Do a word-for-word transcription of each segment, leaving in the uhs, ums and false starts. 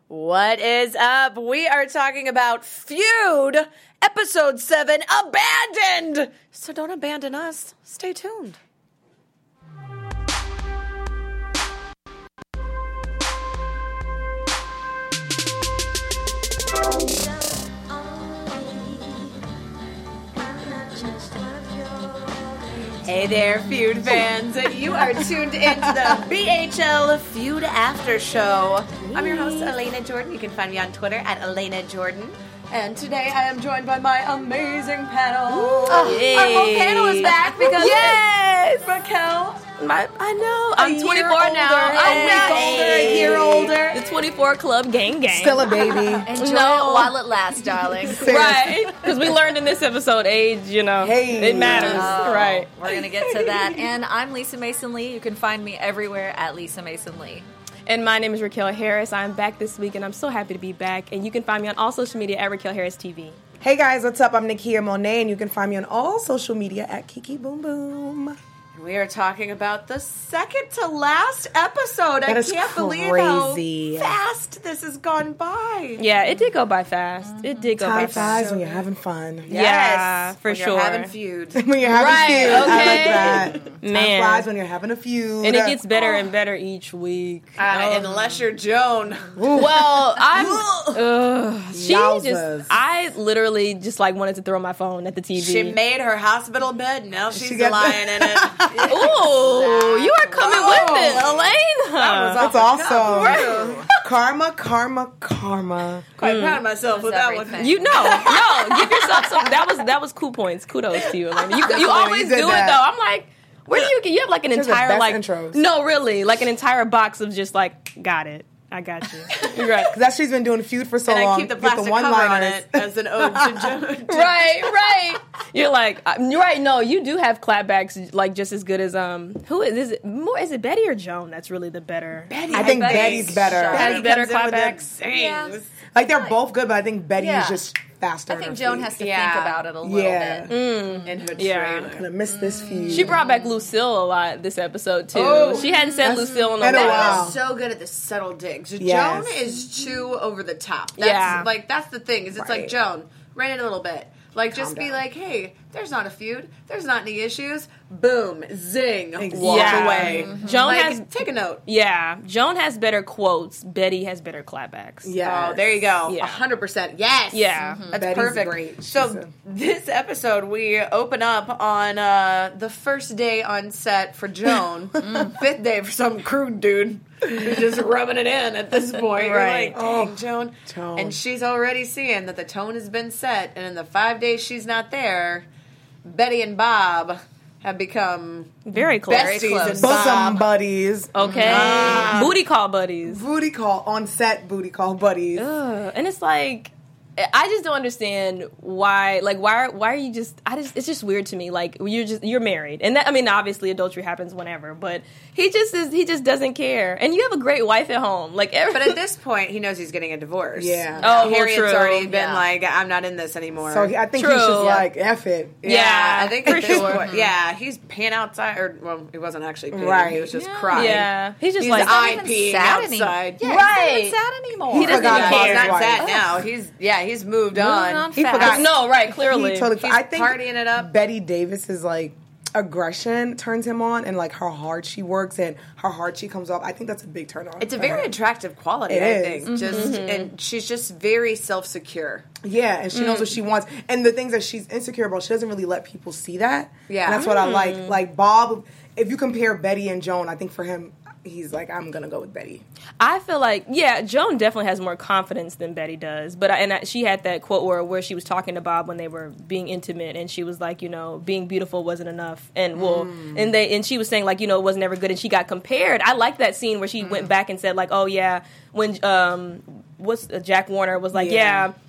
What is up? We are talking about Feud, episode seven, Abandoned. So don't abandon us. Stay tuned. Hey there, Feud fans. You are tuned into the B H L Feud After Show. I'm your host, Elena Jordan. You can find me on Twitter at Elena Jordan. And today I am joined by my amazing panel. Oh, Yay. Our whole panel is back because yes, Raquel. My, I know. I'm twenty-four older, now. I'm not older, a year older. The twenty-four Club gang gang. Still a baby. Enjoy No. it while it lasts, darling. Right. Because we learned in this episode age, you know, Hey. it matters. Oh, Right. We're going to get to that. And I'm Lisa Mason Lee. You can find me everywhere at Lisa Mason Lee. And my name is Raquel Harris. I'm back this week, and I'm so happy to be back. And you can find me on all social media at Raquel Harris T V. Hey guys, what's up? I'm Nakia Monet, and you can find me on all social media at Kiki Boom Boom. We are talking about the second to last episode. That I is can't crazy. believe how fast this has gone by. Yeah, it did go by fast. It did go by Time fast. flies when you're having fun. Yeah, for when sure. You're having feud. When you're having Right, a feud. I okay. like that. Time Man. flies when you're having a feud. And it gets better and better each week. Uh, Unless you're Joan. Well, I'm. Ugh, she Yowzas. just. I literally just like wanted to throw my phone at the T V. She made her hospital bed. Now she's She got- lying in it. Ooh, you are coming Oh. with it, Elena. That's awesome. Karma, karma, karma. Quite proud of myself with that one. everything. You know, no, give yourself some. That was that was cool points. Kudos to you, Elena. You, you Elena, always you did do that. it though. I'm like, where do you get? You have like an Those are the entire best like intros. no, really, like an entire box of just like got it. I got you. You're right. Because that's she's been doing feud for so And long. I keep the Get plastic cover on one-liners. it as an ode to Joan. Right, right. You're like, uh, you're right. No, you do have clapbacks like just as good as um. Who is, is it? More is it Betty or Joan? That's really the better. Betty, I think Betty. Betty's better. Has better comes in with them clapbacks. sings. Yeah. Like they're both good, but I think Betty Yeah. is just faster. I in think her Joan feud. has to Yeah. think about it a little Yeah. bit. In her Yeah. trailer. Gonna miss this feud. She brought back Lucille a lot this episode too. Oh, she hadn't said that's Lucille in a been a while. while. Is so good at the subtle digs. Yes. Joan is too over the top. That's, Yeah. like that's the thing. Is it's Right. like Joan, rein it a little bit. Like just Calm be down. like, hey, there's not a feud. There's not any issues. Boom, zing, walk Yeah. away. Joan Like, has take a note. yeah. Joan has better quotes. Betty has better clapbacks. Yeah. Oh, there you go. Yeah. A hundred percent. Yes. Yeah. That's Betty's perfect. great. So She's a- this episode we open up on uh, the first day on set for Joan, fifth day for some crude dude who's just rubbing it in at this point. You're Right. like, dang, Joan. Joan. And she's already seeing that the tone has been set, and in the five days she's not there, Betty and Bob have become Very close. besties close. and Bosom Bob. buddies. Okay. Ah. Booty call buddies. Booty call on set. Booty call buddies. Ugh. And it's like, I just don't understand why. Like, why? Why are you just? I just. It's just weird to me. Like, you're just you're married, and that, I mean, obviously, adultery happens whenever. But he just is. He just doesn't care. And you have a great wife at home. Like, every, But at this point, he knows he's getting a divorce. Yeah. Oh, well, Harriet's true. already been Yeah. like, I'm not in this anymore. So he, I think True. he's just Yeah. like, F it. Yeah, I think for at this sure. point, yeah, he's peeing outside, or well, he wasn't actually peeing. Right. He was just Yeah. crying. yeah, he's just He's like, eye Even peeing sad any- outside. Yeah, Right. he's not even sad anymore. He doesn't forgot even about He's care. his not wife. sad now. He's yeah, he's moved Moving on. on He fast. forgot. no, right? Clearly, He totally. He's I think partying it up. Betty Davis's like aggression turns him on, and like how hard she works and how hard she comes off. I think that's a big turn on. It's a for very her. attractive quality, It I is. think. Just and she's just very self secure. Yeah, and she knows what she wants. And the things that she's insecure about, she doesn't really let people see that. Yeah. And that's what I like. Like Bob, if you compare Betty and Joan, I think for him, he's like, I'm gonna go with Betty. I feel like, yeah, Joan definitely has more confidence than Betty does. But I, and I, she had that quote where where she was talking to Bob when they were being intimate, and she was like, you know, being beautiful wasn't enough, and well, and they and she was saying like, you know, it was never good, and she got compared. I like that scene where she went back and said like, oh yeah, when um, what's uh, Jack Warner was like, Yeah. yeah.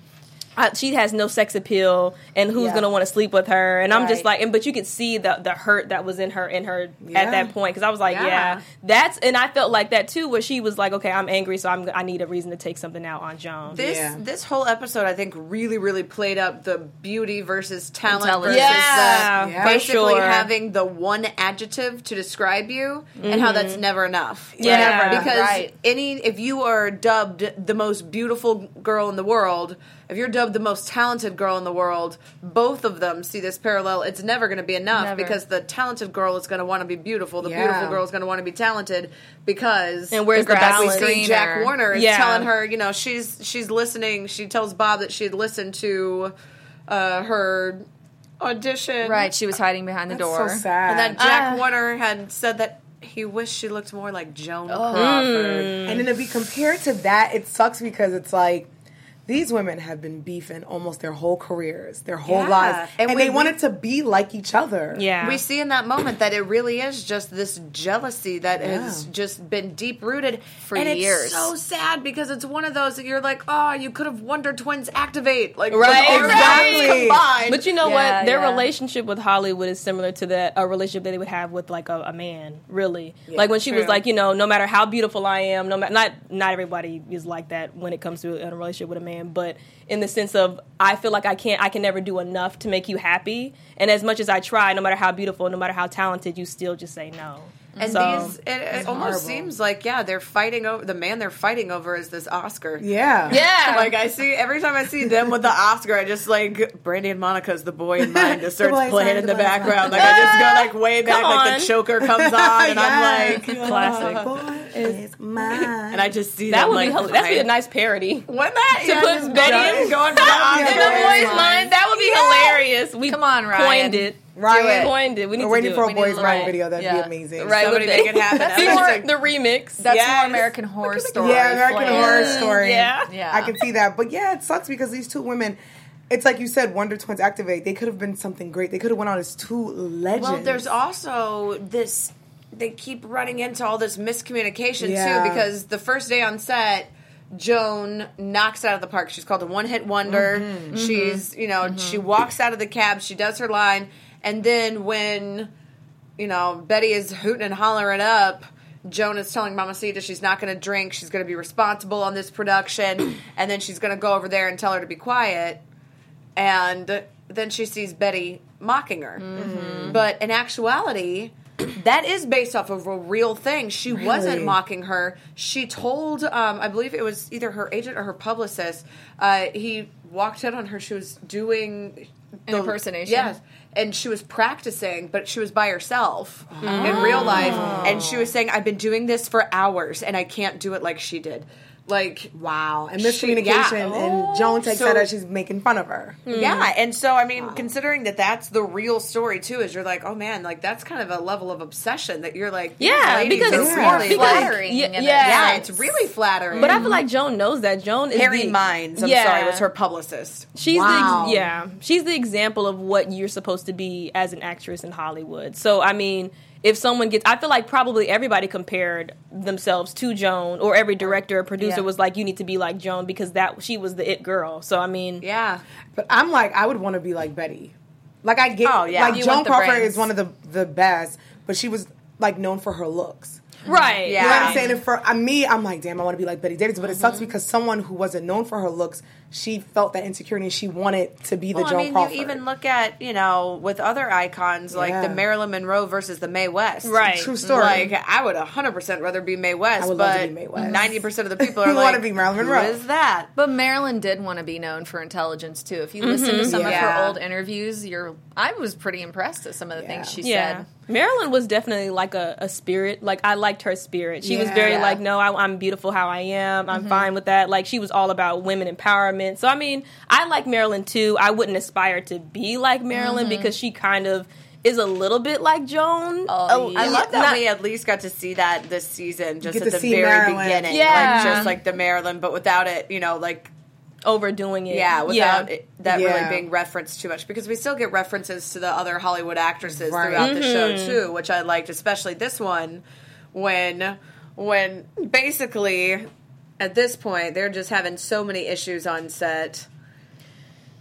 I, she has no sex appeal, and who's Yeah. gonna want to sleep with her? And I'm just Right. like, and but you could see the the hurt that was in her in her Yeah. at that point, because I was like, Yeah. yeah. that's and I felt like that too, where she was like, okay, I'm angry, so I'm I need a reason to take something out on Joan. This Yeah. this whole episode, I think, really, really played up the beauty versus talent Intelligence. versus Yeah, the, Yeah. basically for sure. having the one adjective to describe you, and how that's never enough. Yeah. Never. Right. Because Right. any if you are dubbed the most beautiful girl in the world, if you're dubbed the most talented girl in the world, both of them see this parallel. It's never going to be enough Never. because the talented girl is going to want to be beautiful. The Yeah. beautiful girl is going to want to be talented because And where's The the grass we is balance? see greener. Jack Warner is Yeah. telling her, you know, she's she's listening. She tells Bob that she had listened to uh, her audition, Right, she was hiding behind the That's door. so sad. And then Jack Ah. Warner had said that he wished she looked more like Joan Oh. Crawford. And then to be compared to that, it sucks because it's like these women have been beefing almost their whole careers, their whole Yeah. lives, And and, we- they wanted to be like each other. Yeah, We see in that moment that it really is just this jealousy that has Yeah. just been deep rooted For and years. It's so sad because it's one of those that you're like, oh, you could have Wonder Twins activate, like Right, all the exactly. powers combined. But you know Yeah, what? Their yeah. relationship with Hollywood is similar to that a relationship that they would have with like a, a man. Really, like when she true. was like, you know, no matter how beautiful I am, no matter not not everybody is like that when it comes to a relationship with a man, but in the sense of I feel like I can't, I can never do enough to make you happy, and as much as I try, no matter how beautiful, no matter how talented, you still just say no. And So- these, it, it almost horrible. seems like, yeah, they're fighting over the man they're fighting over is this Oscar. Yeah. Yeah, Like I see every time I see them with the Oscar, I just like Brandy and Monica's "The Boy in Mind" just starts boy's playing mind, in the the boy's background. mind. Like I just go like way back, Come like on. the choker comes on, and I'm Yes. like, classic. Boy is mine. and I just see That them would like be hel- that'd be a fight. nice parody. Wouldn't that To yeah, put just Betty going- in- going for the Oscar. In the Yeah. boy's mind, that would be hilarious. We Come on, Ryan. coined it. Ryan. coined it. We need We're to waiting do for it. a We need Boys to- Mind right. video. That'd Yeah. be amazing. Right, Somebody with make it happen. That's That's more like- the remix. That's Yes. more American Horror Story. Yeah, American flair. Horror Story. Yeah. Yeah. I can see that. But yeah, it sucks because these two women, it's like you said, Wonder Twins activate. They could have been something great. They could have went on as two legends. Well, there's also this. They keep running into all this miscommunication Yeah. too, because the first day on set, Joan knocks it out of the park. She's called a one-hit wonder. Mm-hmm. She's, you know, she walks out of the cab. She does her line, and then when, you know, Betty is hooting and hollering up, Joan is telling Mamacita she's not going to drink. She's going to be responsible on this production, and then she's going to go over there and tell her to be quiet. And then she sees Betty mocking her. Mm-hmm. But in actuality, that is based off of a real thing. She wasn't Really? mocking her. She told, um, I believe it was either her agent or her publicist, uh, he walked in on her. She was doing An impersonation? Yes. And she was practicing, but she was by herself in real life. And she was saying, I've been doing this for hours, and I can't do it like she did. Like, wow. And She- miscommunication. yeah. And Joan takes So- that as she's making fun of her. yeah, and so I mean, considering that that's the real story too, is you're like, oh man, like that's kind of a level of obsession that you're like, these Yeah, ladies because are it's Yeah. really because- flattering. Yeah, in it. yeah. yeah, it's really flattering. But I feel like Joan knows that. Joan is Harry the, Mines, I'm Yeah. sorry, was her publicist. She's Wow. the ex- yeah. She's the example of what you're supposed to be as an actress in Hollywood. So I mean, if someone gets, I feel like probably everybody compared themselves to Joan, or every director or producer Yeah. was like, you need to be like Joan because that she was the it girl. So I mean, Yeah, But I'm like, I would want to be like Betty. Like I get, Oh, yeah. like You Joan want the Crawford brains. is one of the the best, but she was like known for her looks. right? Yeah. You know what I'm right. saying? And for uh, me, I'm like, damn, I want to be like Betty Davis. But it sucks because someone who wasn't known for her looks, she felt that insecurity and she wanted to be the well, Joan I mean, Crawford. you even look at you know with other icons like Yeah. the Marilyn Monroe versus the Mae West, Right. True story. Like I would one hundred percent rather be Mae West, I would love but to be Mae West. ninety percent of the people are Who like, wanna be Marilyn Monroe? Who is that? But Marilyn did want to be known for intelligence too. If you listen to some of Yeah. her old interviews, you're I was pretty impressed at some of the Yeah. things she Yeah. said. Marilyn was definitely like a, a spirit. Like I liked her spirit. She was Yeah. very Yeah. like, no, I, I'm beautiful how I am. I'm fine with that. Like she was all about women empowerment. So I mean, I like Marilyn too. I wouldn't aspire to be like Marilyn because she kind of is a little bit like Joan. Oh, yeah. I love that Not- we at least got to see that this season, just get at to the see very Marilyn. beginning. Yeah. Like, just like the Marilyn, but without it, you know, like, overdoing it. yeah, without yeah. It, that Yeah. really being referenced too much. Because we still get references to the other Hollywood actresses Right. throughout the show, too, which I liked, especially this one, when, when basically, at this point, they're just having so many issues on set.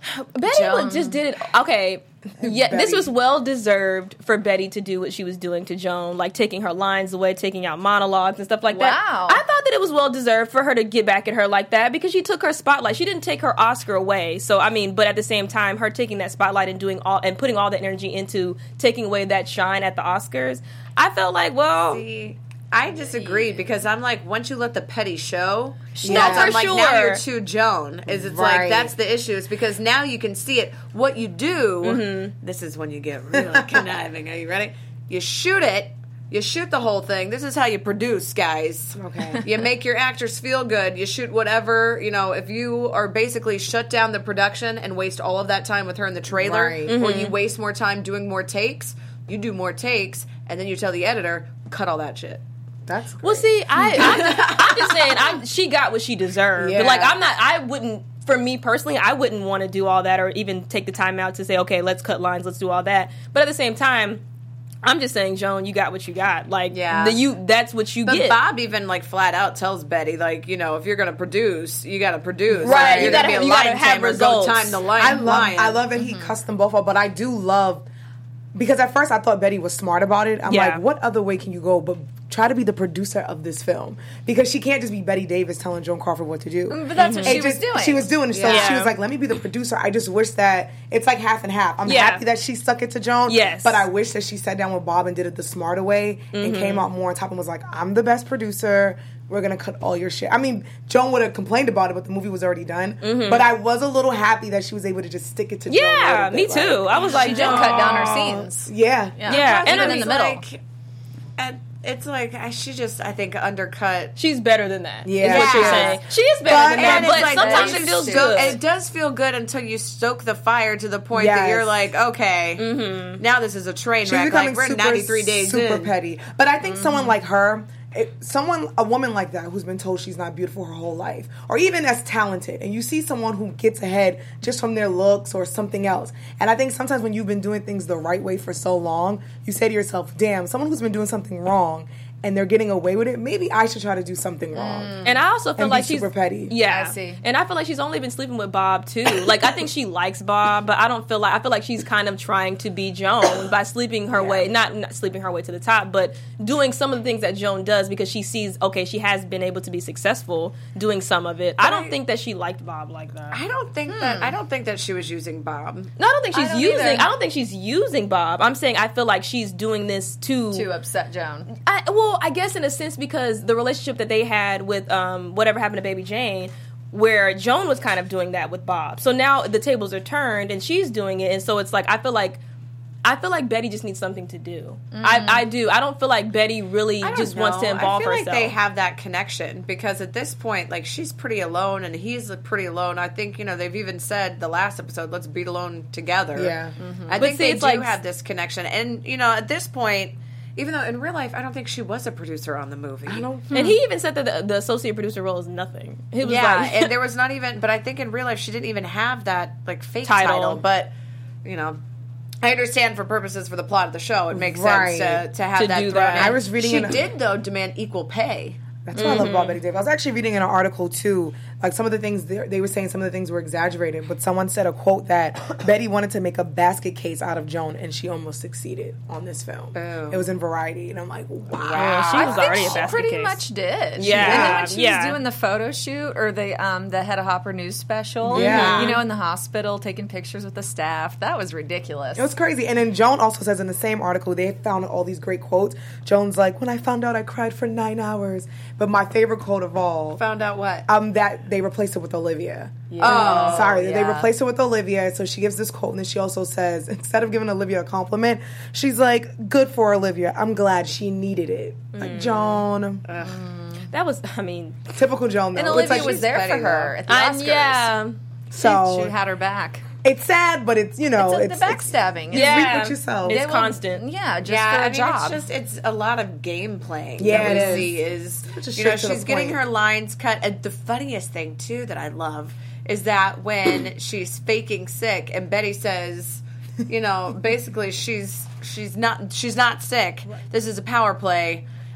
Betty Joan. just did it. Okay. Yeah, Betty. this was well deserved for Betty to do what she was doing to Joan, like taking her lines away, taking out monologues and stuff like that. Wow. I thought that it was well deserved for her to get back at her like that because she took her spotlight. She didn't take her Oscar away. So I mean, but at the same time, her taking that spotlight and doing all and putting all the energy into taking away that shine at the Oscars, I felt like, well, See, I disagree because I'm like, once you let the petty show, Yeah. that's for I'm like, sure. now you're too Joan. Is it's Right. like that's the issue? Is because now you can see it. What you do, Mm-hmm. this is when you get really conniving. Are you ready? You shoot it. You shoot the whole thing. This is how you produce, guys. Okay. You make your actors feel good. You shoot whatever, you know, if you are basically shut down the production and waste all of that time with her in the trailer, Right. or you waste more time doing more takes, you do more takes, and then you tell the editor, cut all that shit. That's great. well, see, I, I'm, just, I'm just saying, I'm, she got what she deserved. Yeah. But like, I'm not. I wouldn't. For me personally, I wouldn't want to do all that or even take the time out to say, okay, let's cut lines, let's do all that. But at the same time, I'm just saying, Joan, you got what you got. Like, Yeah. the, you that's what you But get. Bob even like flat out tells Betty, like, you know, if you're gonna produce, you gotta produce. Right, If you you're gotta gonna have- be a you gotta line have tamer, results. Go time the line. I love lion. I love that he cussed them both up, but I do love because at first I thought Betty was smart about it. I'm Yeah. like, what other way can you go but try to be the producer of this film? Because she can't just be Betty Davis telling Joan Crawford what to do. But that's what It she was just- doing. She was doing. So Yeah. she was like, let me be the producer. I just wish that it's like half and half. I'm Yeah. happy that she stuck it to Joan. Yes. But I wish that she sat down with Bob and did it the smarter way and came out more on top and was like, I'm the best producer. We're going to cut all your shit. I mean, Joan would have complained about it, but the movie was already done. But I was a little happy that she was able to just stick it to Joan. a yeah, little me bit, too. like- I was like, She did Joan, cut down her scenes. Yeah. Yeah, Yeah, and and I in the mean, middle. Like, and it's like I- she just, I think, undercut. she's better than that. Yeah. is what you're Yeah. saying. She is better But- than that, And but it's like sometimes once it you feels stoke- good. It does feel good until you stoke the fire to the point that Yes. you're like, okay, now this is a train She's wreck. becoming Like we're super, ninety-three days super in. petty. But I think someone like her, it, someone, a woman like that who's been told she's not beautiful her whole life, or even as talented, and you see someone who gets ahead just from their looks or something else. And I think sometimes when you've been doing things the right way for so long, you say to yourself, damn, someone who's been doing something wrong and they're getting away with it, maybe I should try to do something wrong. And I also feel And be like she's super petty. Yeah, I see. And I feel like she's only been sleeping with Bob too. Like I think she likes Bob, but I don't feel like I feel like she's kind of trying to be Joan by sleeping her way, not, not sleeping her way to the top, but doing some of the things that Joan does because she sees okay, she has been able to be successful doing some of it. I don't I- think that she liked Bob like that. I don't think that. I don't think that she was using Bob. No, I don't think she's don't using. either. I don't think she's using Bob. I'm saying I feel like she's doing this to. To upset Joan. I, well, I guess in a sense because the relationship that they had with um, whatever happened to Baby Jane, where Joan was kind of doing that with Bob. So now the tables are turned and she's doing it, and so it's like I feel like. I feel like Betty just needs something to do. I, I do. I don't feel like Betty really I don't just wants to know. involve I feel herself. like they have that connection because at this point, like she's pretty alone and he's pretty alone. I think you know they've even said the last episode, "Let's be alone together." Yeah. I But think see, they it's do like- have this connection, and you know at this point, even though in real life I don't think she was a producer on the movie. I don't. and he even said that the, the associate producer role is nothing. He was Yeah, like, and there was not even. But I think in real life she didn't even have that like fake Title. title. But you know. I understand for purposes for the plot of the show, it makes Right. sense to, to have To that do thrown that. in. I was reading She in a- did though demand equal pay. That's what I love about Betty Davis. I was actually reading in an article too, like some of the things they, they were saying, some of the things were exaggerated, but someone said a quote that Betty wanted to make a basket case out of Joan, and she almost succeeded on this film. Oh. It was in Variety, and I'm like, wow. Yeah, she was I think already a she basket pretty case. much did. Yeah, and then when she yeah. was doing the photo shoot or the um the Hedda Hopper news special, Yeah. you know, in the hospital taking pictures with the staff, that was ridiculous. It was crazy. And then Joan also says in the same article, they found all these great quotes. Joan's like, when I found out, I cried for nine hours. But my favorite quote of all, Found out what? um, that they replaced it with Olivia. Oh, Sorry, they yeah. replaced it with Olivia. So she gives this quote, and then she also says, instead of giving Olivia a compliment, she's like, "Good for Olivia. I'm glad she needed it." Like Joan, that was. I mean, typical Joan. Though. and It's Olivia like was she's there petty, for her though. at the I'm, Oscars. yeah. So She had her back. it's sad, but it's you know It's, it's the backstabbing. It's Yeah. reap what you sow. It's They will- constant. Yeah, just yeah, for a I mean, job. it's just it's a lot of game playing. Yeah, that we it is. see is Just you know straight to the she's getting point. her lines cut. And the funniest thing too that I love is that when she's faking sick and Betty says, you know, basically she's she's not she's not sick. This is a power play.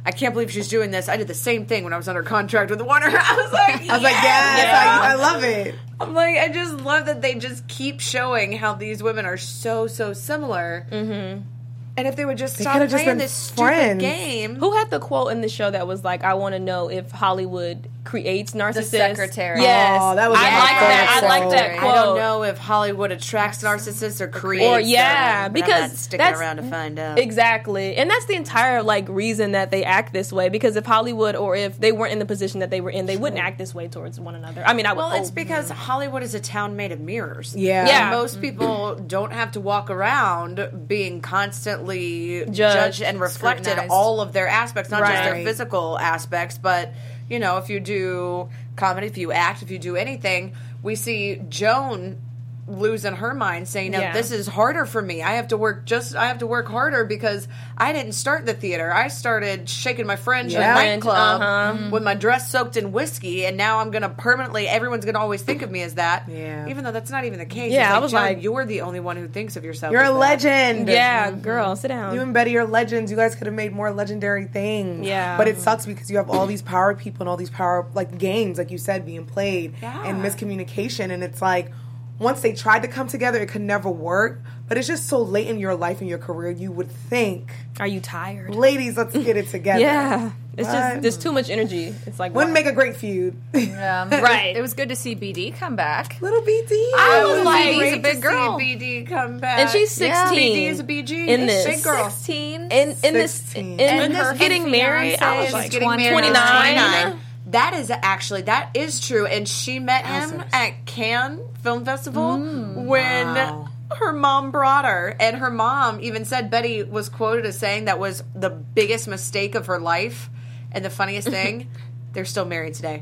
I can't believe she's doing this. I did the same thing when I was under contract with Warner. I was like, I was like, yes, Yeah. I, I love it. I'm like, I just love that they just keep showing how these women are so, so similar. Mm-hmm. And if they would just They stop could've just playing been this stupid friends. game. Who had the quote in the show that was like, I want to know if Hollywood creates narcissists? secretary. Yes. Oh, that was I a like that. I like that secretary. quote. I don't know if Hollywood attracts narcissists or creates Or, yeah, them, but I'm because not sticking that's- around to find out. Exactly. And that's the entire like reason that they act this way, because if Hollywood or if they weren't in the position that they were in, they wouldn't act this way towards one another. I mean, I would Well, hope. it's because Hollywood is a town made of mirrors. Yeah. Yeah. And most people don't have to walk around being constantly Judged, judged and reflected scrutinized. all of their aspects, not just their Right. physical aspects, but, you know, if you do comedy, if you act, if you do anything, we see Joan losing her mind saying, no, Yeah. this is harder for me. I have to work just, I have to work harder because I didn't start the theater. I started shaking my fringe Yeah. in a nightclub Uh-huh. with my dress soaked in whiskey, and now I'm going to permanently, everyone's going to always think of me as that. Yeah. Even though that's not even the case. Yeah, It's I was Joan, like- you're the only one who thinks of yourself You're as a that. legend. yeah, girl, sit down. You and Betty are legends. You guys could have made more legendary things. Yeah. But it sucks because you have all these power people and all these power, like, games, like you said, being played Yeah. and miscommunication. And it's like, once they tried to come together, it could never work. But it's just so late in your life and your career, you would think, Are you tired? ladies, let's get it together. Yeah. It's But- just, there's too much energy. It's like, Wouldn't wow. make a great feud. Yeah. Right. It was good to see B D come back. Little B D. I It was was like- great She's a big to girl. see B D come back. And she's Yeah. sixteen. B D is a B G. in this. Big girl. sixteen. In, in this, sixteen. in And her this getting married, I was fiancé like is getting married. twenty-nine. twenty-nine. That is actually, that is true. And she met him Wowzers. at Cannes Film Festival when Wow. her mom brought her. And her mom even said, Betty was quoted as saying that was the biggest mistake of her life. And the funniest thing, they're still married today.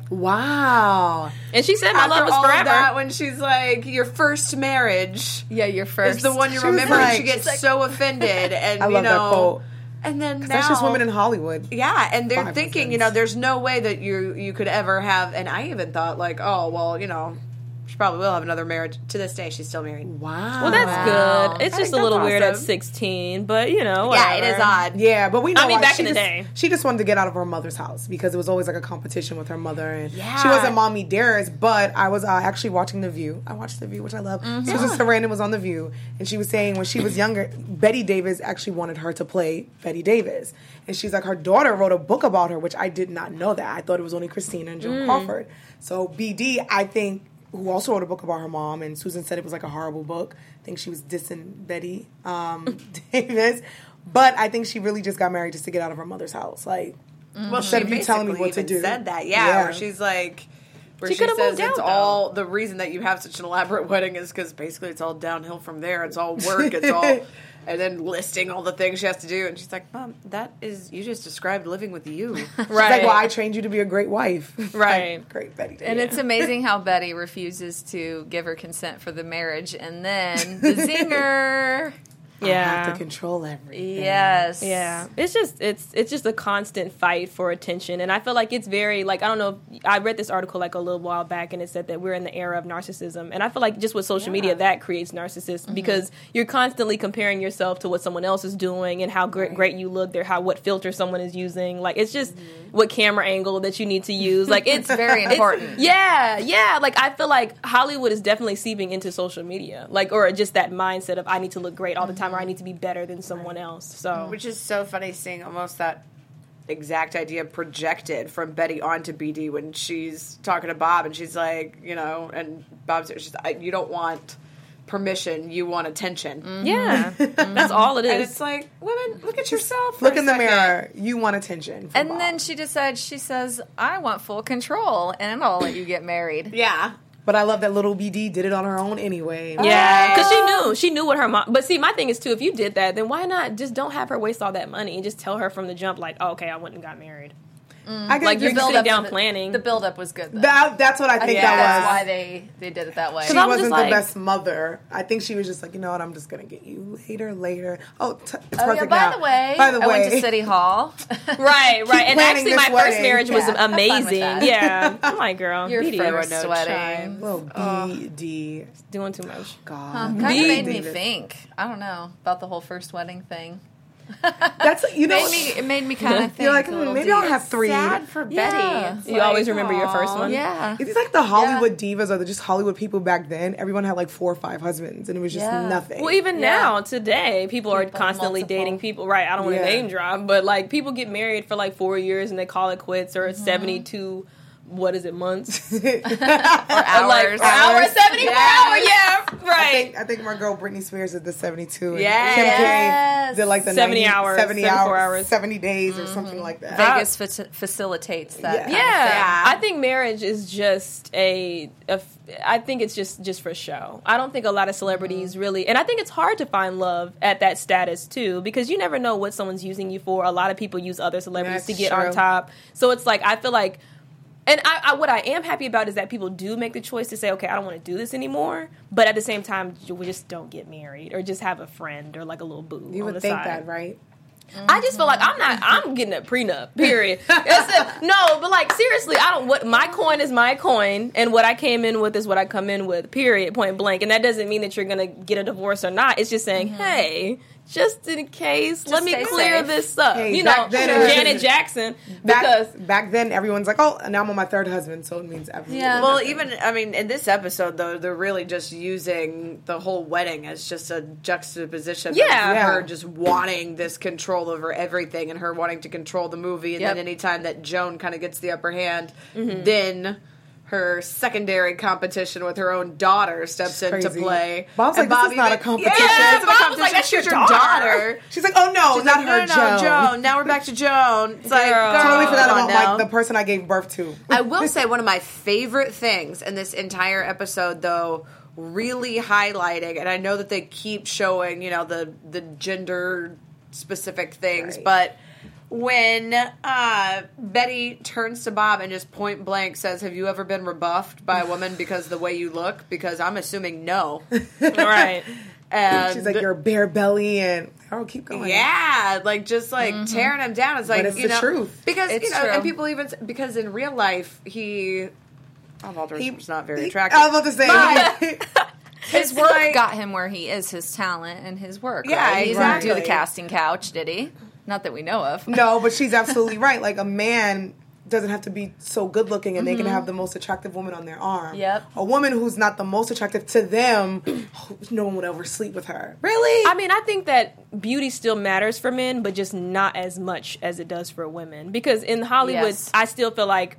Wow. And she said, "My After love was all of forever." that, when she's like, your first marriage Yeah, your first. is the one you She was remember, and like- she gets so offended. And, I you love that know, quote. and then now, That's just women in Hollywood. yeah, and they're Five thinking, husbands. you know, there's no way that you you could ever have. And I even thought, like, oh, well, you know, she probably will have another marriage. To this day, she's still married. Wow. Well, that's Wow. good. It's I just think a little that's weird at awesome. sixteen, but you know, Yeah, it whatever. is odd. Yeah, but we know I mean, why. back she in the just, day. she just wanted to get out of her mother's house because it was always like a competition with her mother, and Yeah. she wasn't mommy dearest. But I was uh, actually watching The View. I watched The View, which I love. Susan Sarandon was on The View, and she was saying when she was younger, Betty Davis actually wanted her to play Betty Davis, and she's like her daughter wrote a book about her, which I did not know that. I thought it was only Christina and Joan Crawford. So B D, I think, who also wrote a book about her mom, and Susan said it was like a horrible book. I think she was dissing Betty um, Davis. But I think she really just got married just to get out of her mother's house. Like, Well, Instead she of you telling me basically what to even do. said that, yeah, Yeah. where she's like, where She she, could've says moved it's out, all the reason that you have such an elaborate wedding is because basically it's all downhill from there. It's all work. It's all, and then listing all the things she has to do. And she's like, Mom, that is you just described living with you. she's Right. like, well, I trained you to be a great wife. Right. Like, great Betty Davis. And it's amazing how Betty refuses to give her consent for the marriage, and then the zinger. I have Yeah. to control everything. Yes. Yeah, it's just it's it's just a constant fight for attention, and I feel like it's very like I don't know. If, I read this article like a little while back, and it said that we're in the era of narcissism, and I feel like just with social media that creates narcissists because you're constantly comparing yourself to what someone else is doing and how great great you look there, how what filter someone is using, like it's just what camera angle that you need to use, like it's Very important. yeah, yeah. Like I feel like Hollywood is definitely seeping into social media, like or just that mindset of I need to look great all the time or I need to be better than someone else. So Which is so funny seeing almost that exact idea projected from Betty onto B D when she's talking to Bob and she's like, you know, and Bob's she's I, you don't want permission, you want attention. yeah, that's all it And is. it's like, women, look at yourself. For Look a in the second. mirror. You want attention. from And Bob. then she decides, she says, I want full control, and I'll let you get married. Yeah. But I love that little B D did it on her own anyway. Yeah, because she knew she knew what her mom. But see, my thing is too. If you did that, then why not just don't have her waste all that money and just tell her from the jump, like, oh, okay, I went and got married. I can Like, you're agree. build- sitting down to the, planning. The build-up was good, though. That, that's what I think I think that that's was. why they, they did it that way. She I was wasn't just the like- best mother. I think she was just like, you know what, I'm just gonna get you later, later. Oh, t- it's Oh, yeah, perfect by now. the way, by the I way, went to City Hall. Right, right. And planning actually, this my first wedding. marriage was Yeah, have fun with amazing. that. Yeah, I'm like, girl, Your B D, first no wedding. time. Well, B D, doing too much. God, Kind of B. made me David. think. I don't know about the whole first wedding thing. That's you know. Made me, it made me kind of think. You're like, a hmm, little maybe I'll deep. have three. Sad for Yeah. Betty. It's You always like, remember your first aw, one? Yeah. It's like the Hollywood divas or the just Hollywood people back then. Everyone had like four or five husbands, and it was just Yeah. nothing. Well, even Yeah. now, today, people are People, constantly multiple. dating people. Right, I don't want to Yeah. name drop, but like people get married for like four years and they call it quits, or Mm-hmm. seventy-two, what is it, months? Or Or like hours. hours, seventy-four Yeah. hours, yeah, I right. think I think my girl Britney Spears is the seventy-two. And Yes. Kim K Yes. did like the seventy ninety, hours, seventy seventy-four hours, hours. seventy days or something like that. Vegas faci- facilitates that. Yeah. kind of Yeah, Yeah. I think marriage is just a, a f- I think it's just just for show. I don't think a lot of celebrities Mm-hmm. really, and I think it's hard to find love at that status too, because you never know what someone's using you for. A lot of people use other celebrities That's to get true. on top, so it's like I feel like. And I, I, what I am happy about is that people do make the choice to say, okay, I don't want to do this anymore. But at the same time, we just don't get married or just have a friend or like a little boo You on would the think side. that, right? I just feel like I'm not. I'm getting a prenup. Period. It's a- no, but like seriously, I don't. What my coin is my coin, and what I came in with is what I come in with. Period. Point blank. And that doesn't mean that you're gonna get a divorce or not. It's just saying, hey, just in case, let me stay clear safe. this up. Hey, you know, back then it was- Janet Jackson. Back, Because back then, everyone's like, "Oh, now I'm on my third husband," so it means everything. Yeah. Well, even I mean, in this episode though, they're really just using the whole wedding as just a juxtaposition. Yeah. of Yeah. her just wanting this control over everything, and her wanting to control the movie. And Yep. then anytime that Joan kind of gets the upper hand, Mm-hmm. then her secondary competition with her own daughter steps into crazy. play. Bob's And like, "This Bob is not a even- competition." Yeah, it's not a Bob was competition. like, "That's She's your your daughter." daughter. She's like, "Oh no, She's not like, her, no, no, no, Joan." Joan. Now we're back to Joan. It's like, Girl. girl, Totally forgot come on about now. like the person I gave birth to. I will say one of my favorite things in this entire episode, though, really highlighting, and I know that they keep showing, you know, the the gender specific things, Right. but when uh, Betty turns to Bob and just point blank says, "Have you ever been rebuffed by a woman because of the way you look?" Because I'm assuming no. right. And She's like, "You're bare belly," and oh, keep going. yeah, like just like tearing him down. It's like it's you the know, truth. because It's you know, true. and people even because in real life he, oh, Walter He- was not very he- attractive. I was about to say. His work like- got him where he is, his talent and his work. Yeah, right? He didn't do the exactly. casting couch, did he? Not that we know of. No, but she's absolutely right. Like a man doesn't have to be so good looking, and they can have the most attractive woman on their arm. Yep. A woman who's not the most attractive to them, no one would ever sleep with her. Really? I mean, I think that beauty still matters for men, but just not as much as it does for women. Because in Hollywood, Yes. I still feel like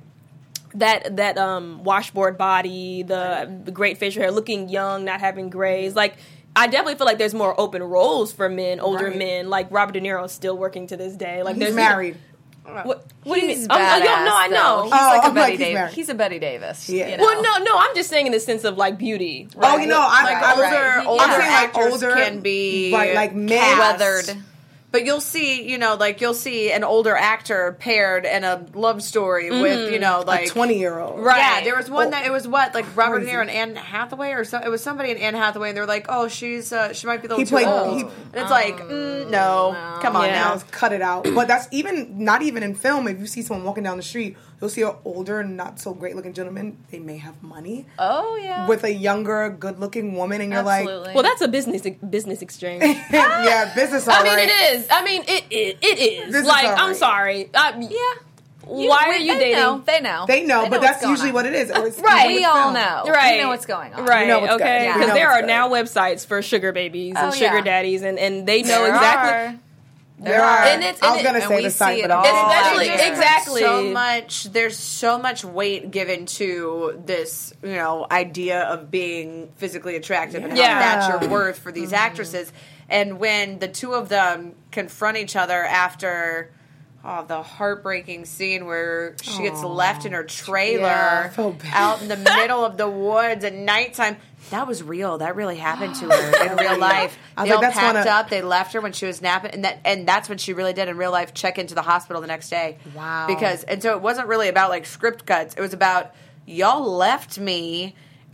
that that um, washboard body, the, the great facial hair, looking young, not having grays, like. I definitely feel like there's more open roles for men, older Right. men. Like Robert De Niro is still working to this day. Like He's there's married. What, what do you He's mean? Oh, oh, yeah, no, I badass, know. though. He's Oh, like a I'm Betty like, he's Davis. married. He's a Betty Davis. Yeah. You know? Well, no, no. I'm just saying in the sense of like beauty. Oh, you know, I, like I older, was right. older I'm saying, like, actors older- can be right, like men. cast. Weathered. But you'll see, you know, like you'll see an older actor paired in a love story with, you know, like a twenty year old. Right. Yeah, there was one Oh, that it was what like Robert De crazy. Niro and Anne Hathaway or so. It was somebody in Anne Hathaway, and they're like, "Oh, she's uh, she might be a little He too played- old." he- and it's like, mm, no, come on Yeah, now. I was cut it out. But that's even not even in film. If you see someone walking down the street, you'll see an older, not so great looking gentleman. They may have money Oh, yeah. with a younger, good looking woman, and you're Absolutely. Well, that's a business business exchange. like, yeah, business. All I mean, right. it is. I mean, it it, it is. This is like, all I'm right. sorry. I, yeah. Why are you they dating? Know. They know. They know, but what's that's going usually on. what it is. Or it's Right. usually We with all film. know. Right. We know what's going on. Right. We know what's good. okay. Yeah. Because We know there what's are good. now websites for sugar babies and Oh, sugar yeah. daddies, and, and they know There exactly. are. There are. And it's- I and was it- gonna and say we the site, see it but I'm- all. Especially- There's exactly. So much. There's so much weight given to this, you know, idea of being physically attractive and how Yeah. that's your worth for these actresses. And when the two of them confront each other after. Oh, the heartbreaking scene where she gets left in her trailer Yeah, I felt bad. out in the middle of the woods at nighttime. That was real. That really happened to her in real life. I was They like, all that's packed one of- up. They left her when she was napping, and that and that's when she really did in real life check into the hospital the next day. Wow. Because and so it wasn't really about like script cuts. It was about y'all left me.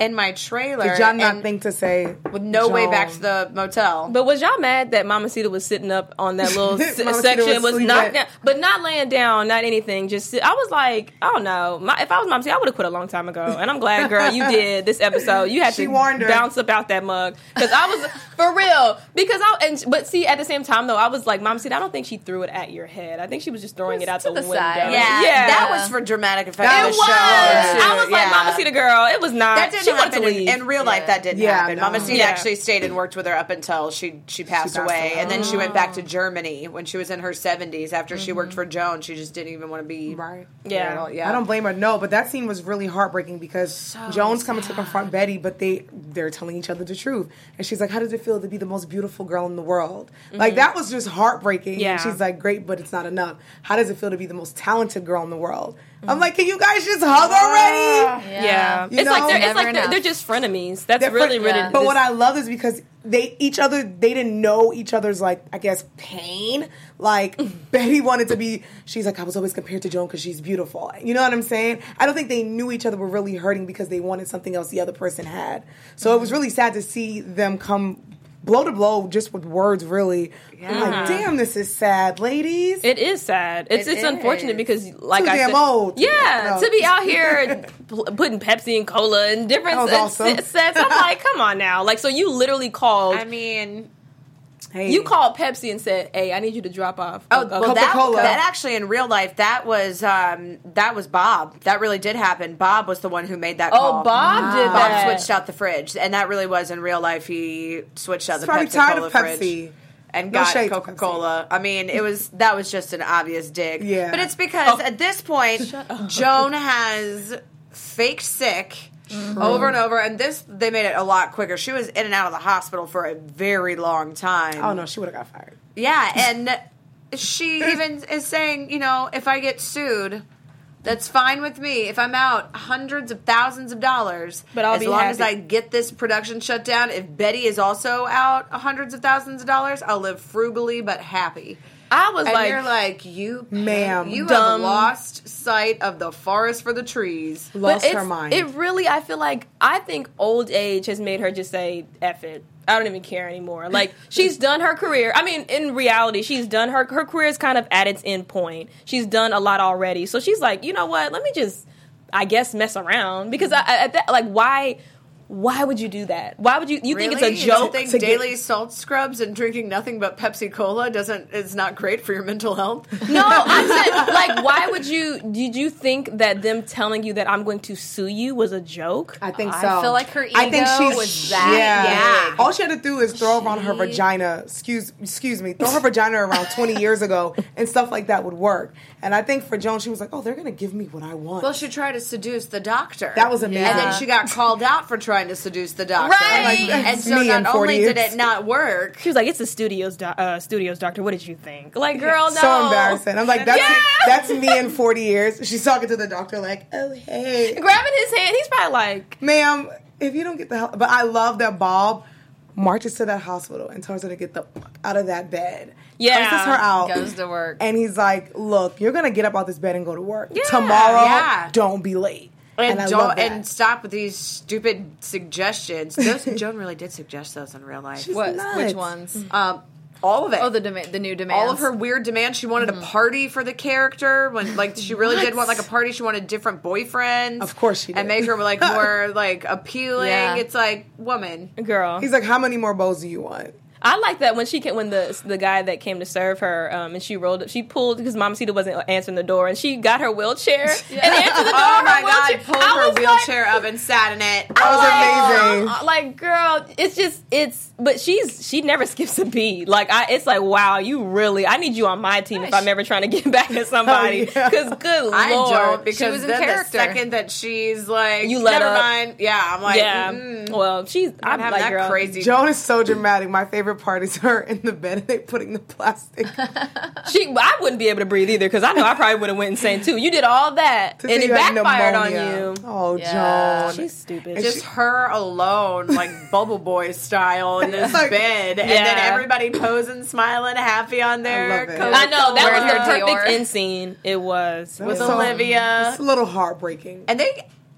in my trailer. Did y'all not and think to say with no way Joan? back to the motel? But was y'all mad that Mamacita was sitting up on that little s- Mamacita section? was Was sleeping. not down, but not laying down, not anything. Just sit. I was like, oh no. My, if I was Mamacita, I would have quit a long time ago. And I'm glad, girl, you did this episode. You had She to warned her. bounce up out that mug because I was for real. Because I and but see at the same time though, I was like, Mamacita, I don't think she threw it at your head. I think she was just throwing it out the, to the window. side. yeah, yeah. that was for dramatic effect. That of It the was. show, too. I was like, Yeah. Mamacita, girl. It was not. That didn't she wanted happen to in, leave. in real life. That didn't Yeah, happen. no. Mamacita Yeah. actually stayed and worked with her up until she she passed, passed away, away. and then she went back to Germany when she was in her seventies. After she worked for Joan, she just didn't even want to be Right. Yeah. at all. yeah. I don't blame her. No, but that scene was really heartbreaking because Joan's coming to confront Betty, but they they're telling each other the truth, and she's like, "How does it feel to be the most beautiful girl in the world?" Like that was just heartbreaking. Yeah. And she's like, "Great, but it's not enough. How does it feel to be the most talented girl in the world?" I'm like, "Can you guys just hug already?" Yeah, You it's like know? they're, it's Never like they're, enough. they're just frenemies. That's They're really, fr- really. Yeah. But this- what I love is because they each other they didn't know each other's like I guess pain. Like Betty wanted to be. She's like I was always compared to Joan because she's beautiful. You know what I'm saying? I don't think they knew each other were really hurting because they wanted something else the other person had. So it was really sad to see them come blow to blow just with words. Really, I'm like, damn, this is sad, ladies. It is sad. It's It it's unfortunate is. because, like Too I damn said, old. yeah, No. to be out here pl- putting Pepsi and cola and different That was s- awesome. s- sets. I'm like, come on now. Like, so you literally called. I mean, Hey. You called Pepsi and said, "Hey, I need you to drop off." oh, a- a well, that, Coca-Cola. that actually in real life, that was um, that was Bob. That really did happen. Bob was the one who made that Oh, call. Bob did Bob that. switched out the fridge, and that really was in real life. He switched out He's the probably Pepsi tired Cola of fridge. Pepsi. And No got shade to Coca Cola. I mean, it was that was just an obvious dig. Yeah. But it's because Oh. at this point, Joan has faked sick over and over, and this they made it a lot quicker. She was in and out of the hospital for a very long time. Oh no, she would have got fired. Yeah, and she even is saying, you know, if I get sued, that's fine with me. If I'm out hundreds of thousands of dollars, But I'll as be long as happy. I get this production shut down, if Betty is also out hundreds of thousands of dollars, I'll live frugally but happy. I was And like, you're like, you, Ma'am. you have Dumb. lost sight of the forest for the trees. but Lost it's, her mind. It really, I feel like, I think old age has made her just say, F it. I don't even care anymore. Like, she's done her career. I mean, in reality, she's done her, her career is kind of at its end point. She's done a lot already. So she's like, you know what? Let me just, I guess, mess around. Because, I, I, at that, like, why, why would you do that? Why would you, you think Really? it's a You don't joke? think to get- daily salt scrubs and drinking nothing but Pepsi Cola doesn't is not great for your mental health? No, I'm saying, like, why would you, did you think that them telling you that I'm going to sue you was a joke? I think I so. feel like her I think ego she's, was that yeah. big. All she had to do is throw around her vagina. Excuse, excuse me. Throw her vagina around twenty years ago, and stuff like that would work. And I think for Joan, she was like, "Oh, they're gonna give me what I want." Well, she tried to seduce the doctor. That was amazing. And then she got called out for trying to seduce the doctor. Right. Like, And that's so me in not forty only did years. it not work, She was like, "It's the studios, do- uh, studios doctor. What did you think?" Like, girl, no. So embarrassing. I'm like, that's Yeah. that's me in forty years. She's talking to the doctor like, "Oh, hey, Grabbing his hand, he's probably like, ma'am, if you don't get the hell." But I love that Bob marches to that hospital and tells her to get the fuck out of that bed. Yeah. curses her out. Goes to work. And he's like, "Look, you're gonna get up out this bed and go to work Yeah, tomorrow. yeah. Don't be late." and, And I don't, love that. and stop with these stupid suggestions. Those, Joan really did suggest those in real life. What? nuts. Which ones? Um, all of it. Oh, the dema- the new demands. all of her weird demands. She wanted a party for the character when, like, she really did want like a party. She wanted different boyfriends. Of course she and did. make her like more like appealing. Yeah. It's like, woman. "Girl." He's like, "How many more bows do you want?" I like that when she came, when the the guy that came to serve her, um, and she rolled, she pulled because Mamacita wasn't answering the door, and she got her wheelchair and answered the door. Oh her my god! wheelchair. Pulled I her was wheelchair up and sat in it. That was like, amazing. uh, Like, girl, it's just it's. But she's she never skips a beat. Like, I, it's like, wow, you really. I need you on my team if I'm ever trying to get back at somebody. Oh, yeah. Because good I lord, don't because was in then the character. second that she's like, You let never up. mind. Yeah, I'm like, yeah. mm, Well, she's. I'm I'm having like, that girl, crazy. Joan is so dramatic. My favorite part is her in the bed and they putting the plastic. She, I wouldn't be able to breathe either because I know I probably would have went insane too. You did all that To and say it you had backfired on pneumonia. you. Oh, Yeah. Joan. She's stupid. And just she- her alone, like Bubble Boy style in this Like- bed, and then Yeah. everybody posing, smiling, happy on their love it. coat. I know that Wearing was the her perfect Dior. end scene. It was That with was so- Olivia. It's a little heartbreaking. And they,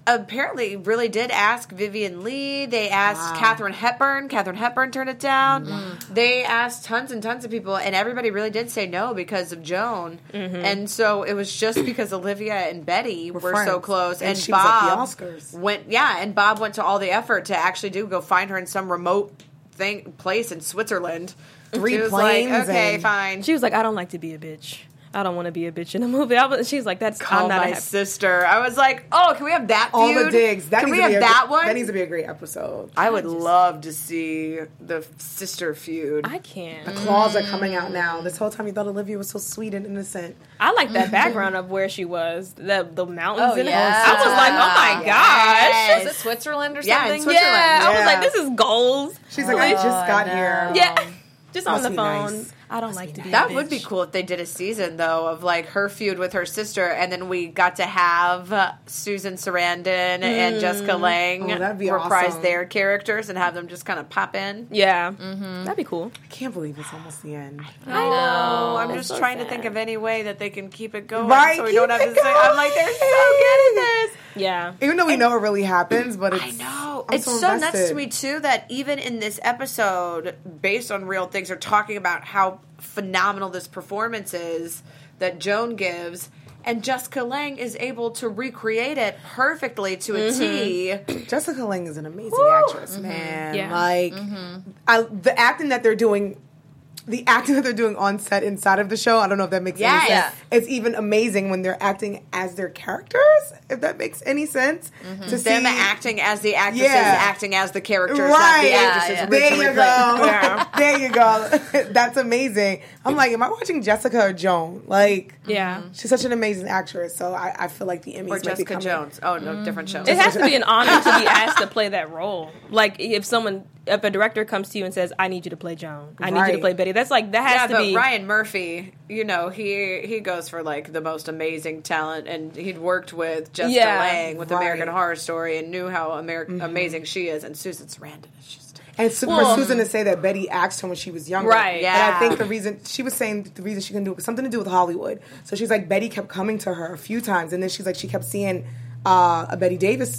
apparently really did ask Vivian Lee. They asked wow. Katharine Hepburn. Katharine Hepburn turned it down. Mm-hmm. They asked tons and tons of people, and everybody really did say no because of Joan. Mm-hmm. And so it was just because Olivia and Betty were, were so close, and, and she Bob was at the Oscars. went. Yeah, and Bob went to all the effort to actually do go find her in some remote thing place in Switzerland. Three she was planes. Like, okay, and fine. She was like, I don't like to be a bitch. I don't want to be a bitch in a movie. I was, she's like, that's Call I'm not my a happy. sister. I was like, oh, can we have that feud? All the digs. That can needs we to be have a, that one? That needs to be a great episode. I would love to see the sister feud. I can't. The claws are coming out now. This whole time you thought Olivia was so sweet and innocent. I like that background of where she was, the the mountains. Oh, in yeah. it. I was like, oh my Yes. gosh. Was it Switzerland or Yeah, something? in Switzerland. Yeah, I was Yeah. like, this is goals. She's like, I just got no. here. Yeah, just on Must the be phone. nice. I don't Must like be to be. That a would be bitch. cool if they did a season, though, of like her feud with her sister, and then we got to have uh, Susan Sarandon and Jessica Lange Oh, that'd be reprise awesome. their characters and have them just kind of pop in. Yeah, that'd be cool. I can't believe it's almost the end. I know. I'm That's just so trying to sad. think of any way that they can keep it going, Right, so we don't keep have it to say. I'm like, they're so good at this. Yeah, Even though we know it really happens, but it's I know. I'm It's so, so nuts invested. to me, too, that even in this episode, based on real things, are talking about how phenomenal this performance is that Joan gives, and Jessica Lange is able to recreate it perfectly to a T. Jessica Lange is an amazing Woo! actress, man. Yeah. Like, I, the acting that they're doing, the acting that they're doing on set inside of the show, I don't know if that makes Yes. any sense. It's even amazing when they're acting as their characters, if that makes any sense. To Them see, acting as the actresses, Yeah. acting as the characters, not Right. the Yeah, actresses yeah. There originally you go. played. Yeah. There you go. That's amazing. I'm like, am I watching Jessica or Joan? Like, yeah. she's such an amazing actress, so I, I feel like the Emmys Or might be Jessica coming. Jones. Oh, no, different show. It has to be an honor to be asked to play that role. Like if someone, if a director comes to you and says, "I need you to play Joan. I need you to Right. play Betty." That's like that has Yeah, to but be. Ryan Murphy, you know, he he goes for like the most amazing talent, and he'd worked with Jessica Yeah, Lange with right. American Horror Story and knew how Ameri- amazing she is, and Susan Sarandon is just. And Su- Well- for Susan to say that Betty asked her when she was younger. Right. And Yeah. I think the reason, she was saying the reason she couldn't do it was something to do with Hollywood. So she's like, Betty kept coming to her a few times. And then she's like, she kept seeing uh, a Betty Davis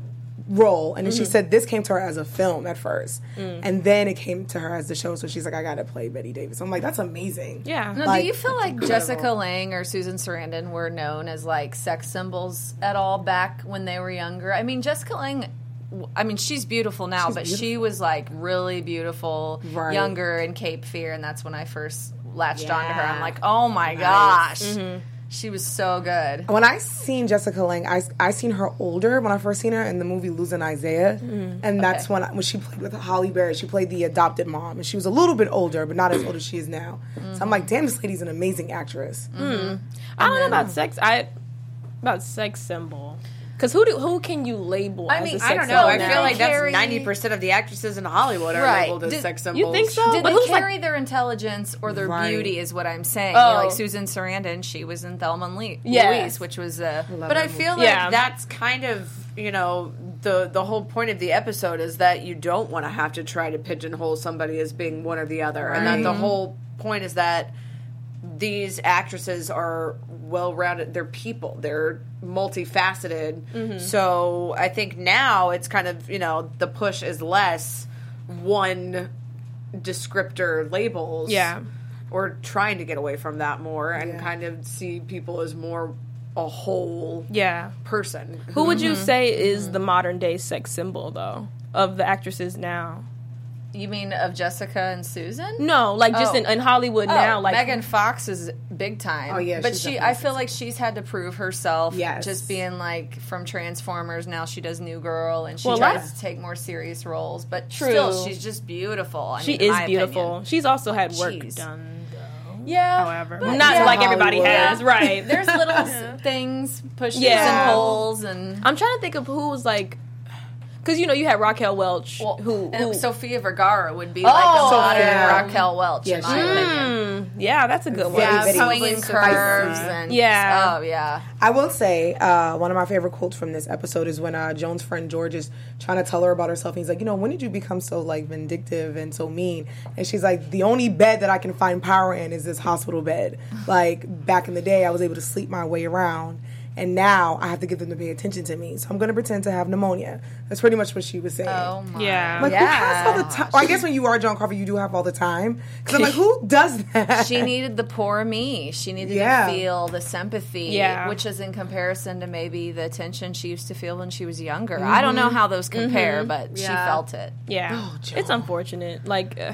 role. And then she said this came to her as a film at first. And then it came to her as the show. So she's like, I got to play Betty Davis. I'm like, that's amazing. Yeah. No, Like, do you feel like incredible. Jessica Lange or Susan Sarandon were known as like sex symbols at all back when they were younger? I mean, Jessica Lange, I mean, she's beautiful now, She's but beautiful. she was like really beautiful, Right. younger in Cape Fear, and that's when I first latched Yeah. onto her. I'm like, oh my gosh, she was so good. When I seen Jessica Lange, I, I seen her older when I first seen her in the movie Losing Isaiah, and that's Okay. when I, when she played with Holly Berry. She played the adopted mom, and she was a little bit older, but not as old as she is now. So I'm like, damn, this lady's an amazing actress. I don't know about sex. I about sex symbol. Because who do who can you label? I as mean, a sex I don't know. symbol I now? feel like that's Carrie- ninety percent of the actresses in Hollywood are Right. labeled as Did- sex you symbols. think so? Did But they who's like- carry their intelligence or their Right. beauty? Is what I'm saying. Oh. You know, like Susan Sarandon, she was in Thelma and Lee- Yes. Louise, which was a. But I feel like Yeah. that's kind of, you know, the the whole point of the episode is that you don't want to have to try to pigeonhole somebody as being one or the other. And that the whole point is that these actresses are well-rounded. They're people. They're multifaceted. So I think now it's kind of, you know, the push is less one descriptor labels. Yeah. Or trying to get away from that more and Yeah. kind of see people as more a whole Yeah. person. Who would you say is the modern day sex symbol though of the actresses now? You mean of Jessica and Susan? No, like just Oh. in, in Hollywood Oh, now. Like Megan Fox is big time. Oh, yeah, but she's she, definitely I feel like she's had to prove herself. Yes. Just being like from Transformers. Now she does New Girl, and she Well, tries that's- to take more serious roles. But True. still, she's just beautiful. I she mean, in is my beautiful. opinion. She's also had work Jeez. done. Yeah. However, but not yeah. like everybody Hollywood. has, right? There's little s things, pushes Yeah. and pulls, and. I'm trying to think of who was like, because you know you had Raquel Welch, Well, who, and who Sofia Vergara would be like a Oh, modern yeah. Raquel Welch, Yeah, in she my is. opinion. Mm, yeah, that's a good one. Very, Yeah, very swinging spicy. curves and Yeah. oh yeah. I will say uh, one of my favorite quotes from this episode is when uh, Joan's friend George is trying to tell her about herself. And he's like, you know, when did you become so like vindictive and so mean? And she's like, the only bed that I can find power in is this hospital bed. Like back in the day, I was able to sleep my way around. and now I have to get them to pay attention to me. So I'm going to pretend to have pneumonia. That's pretty much what she was saying. Oh my. Yeah. Like, Yeah. who has all the time? Well, I guess when you are Joan Crawford, you do have all the time. Because I'm like, who does that? She needed the poor me. She needed Yeah. to feel the sympathy, Yeah. which is in comparison to maybe the attention she used to feel when she was younger. I don't know how those compare, but she Yeah. felt it. Yeah, Oh, Joan. it's unfortunate. Like, uh,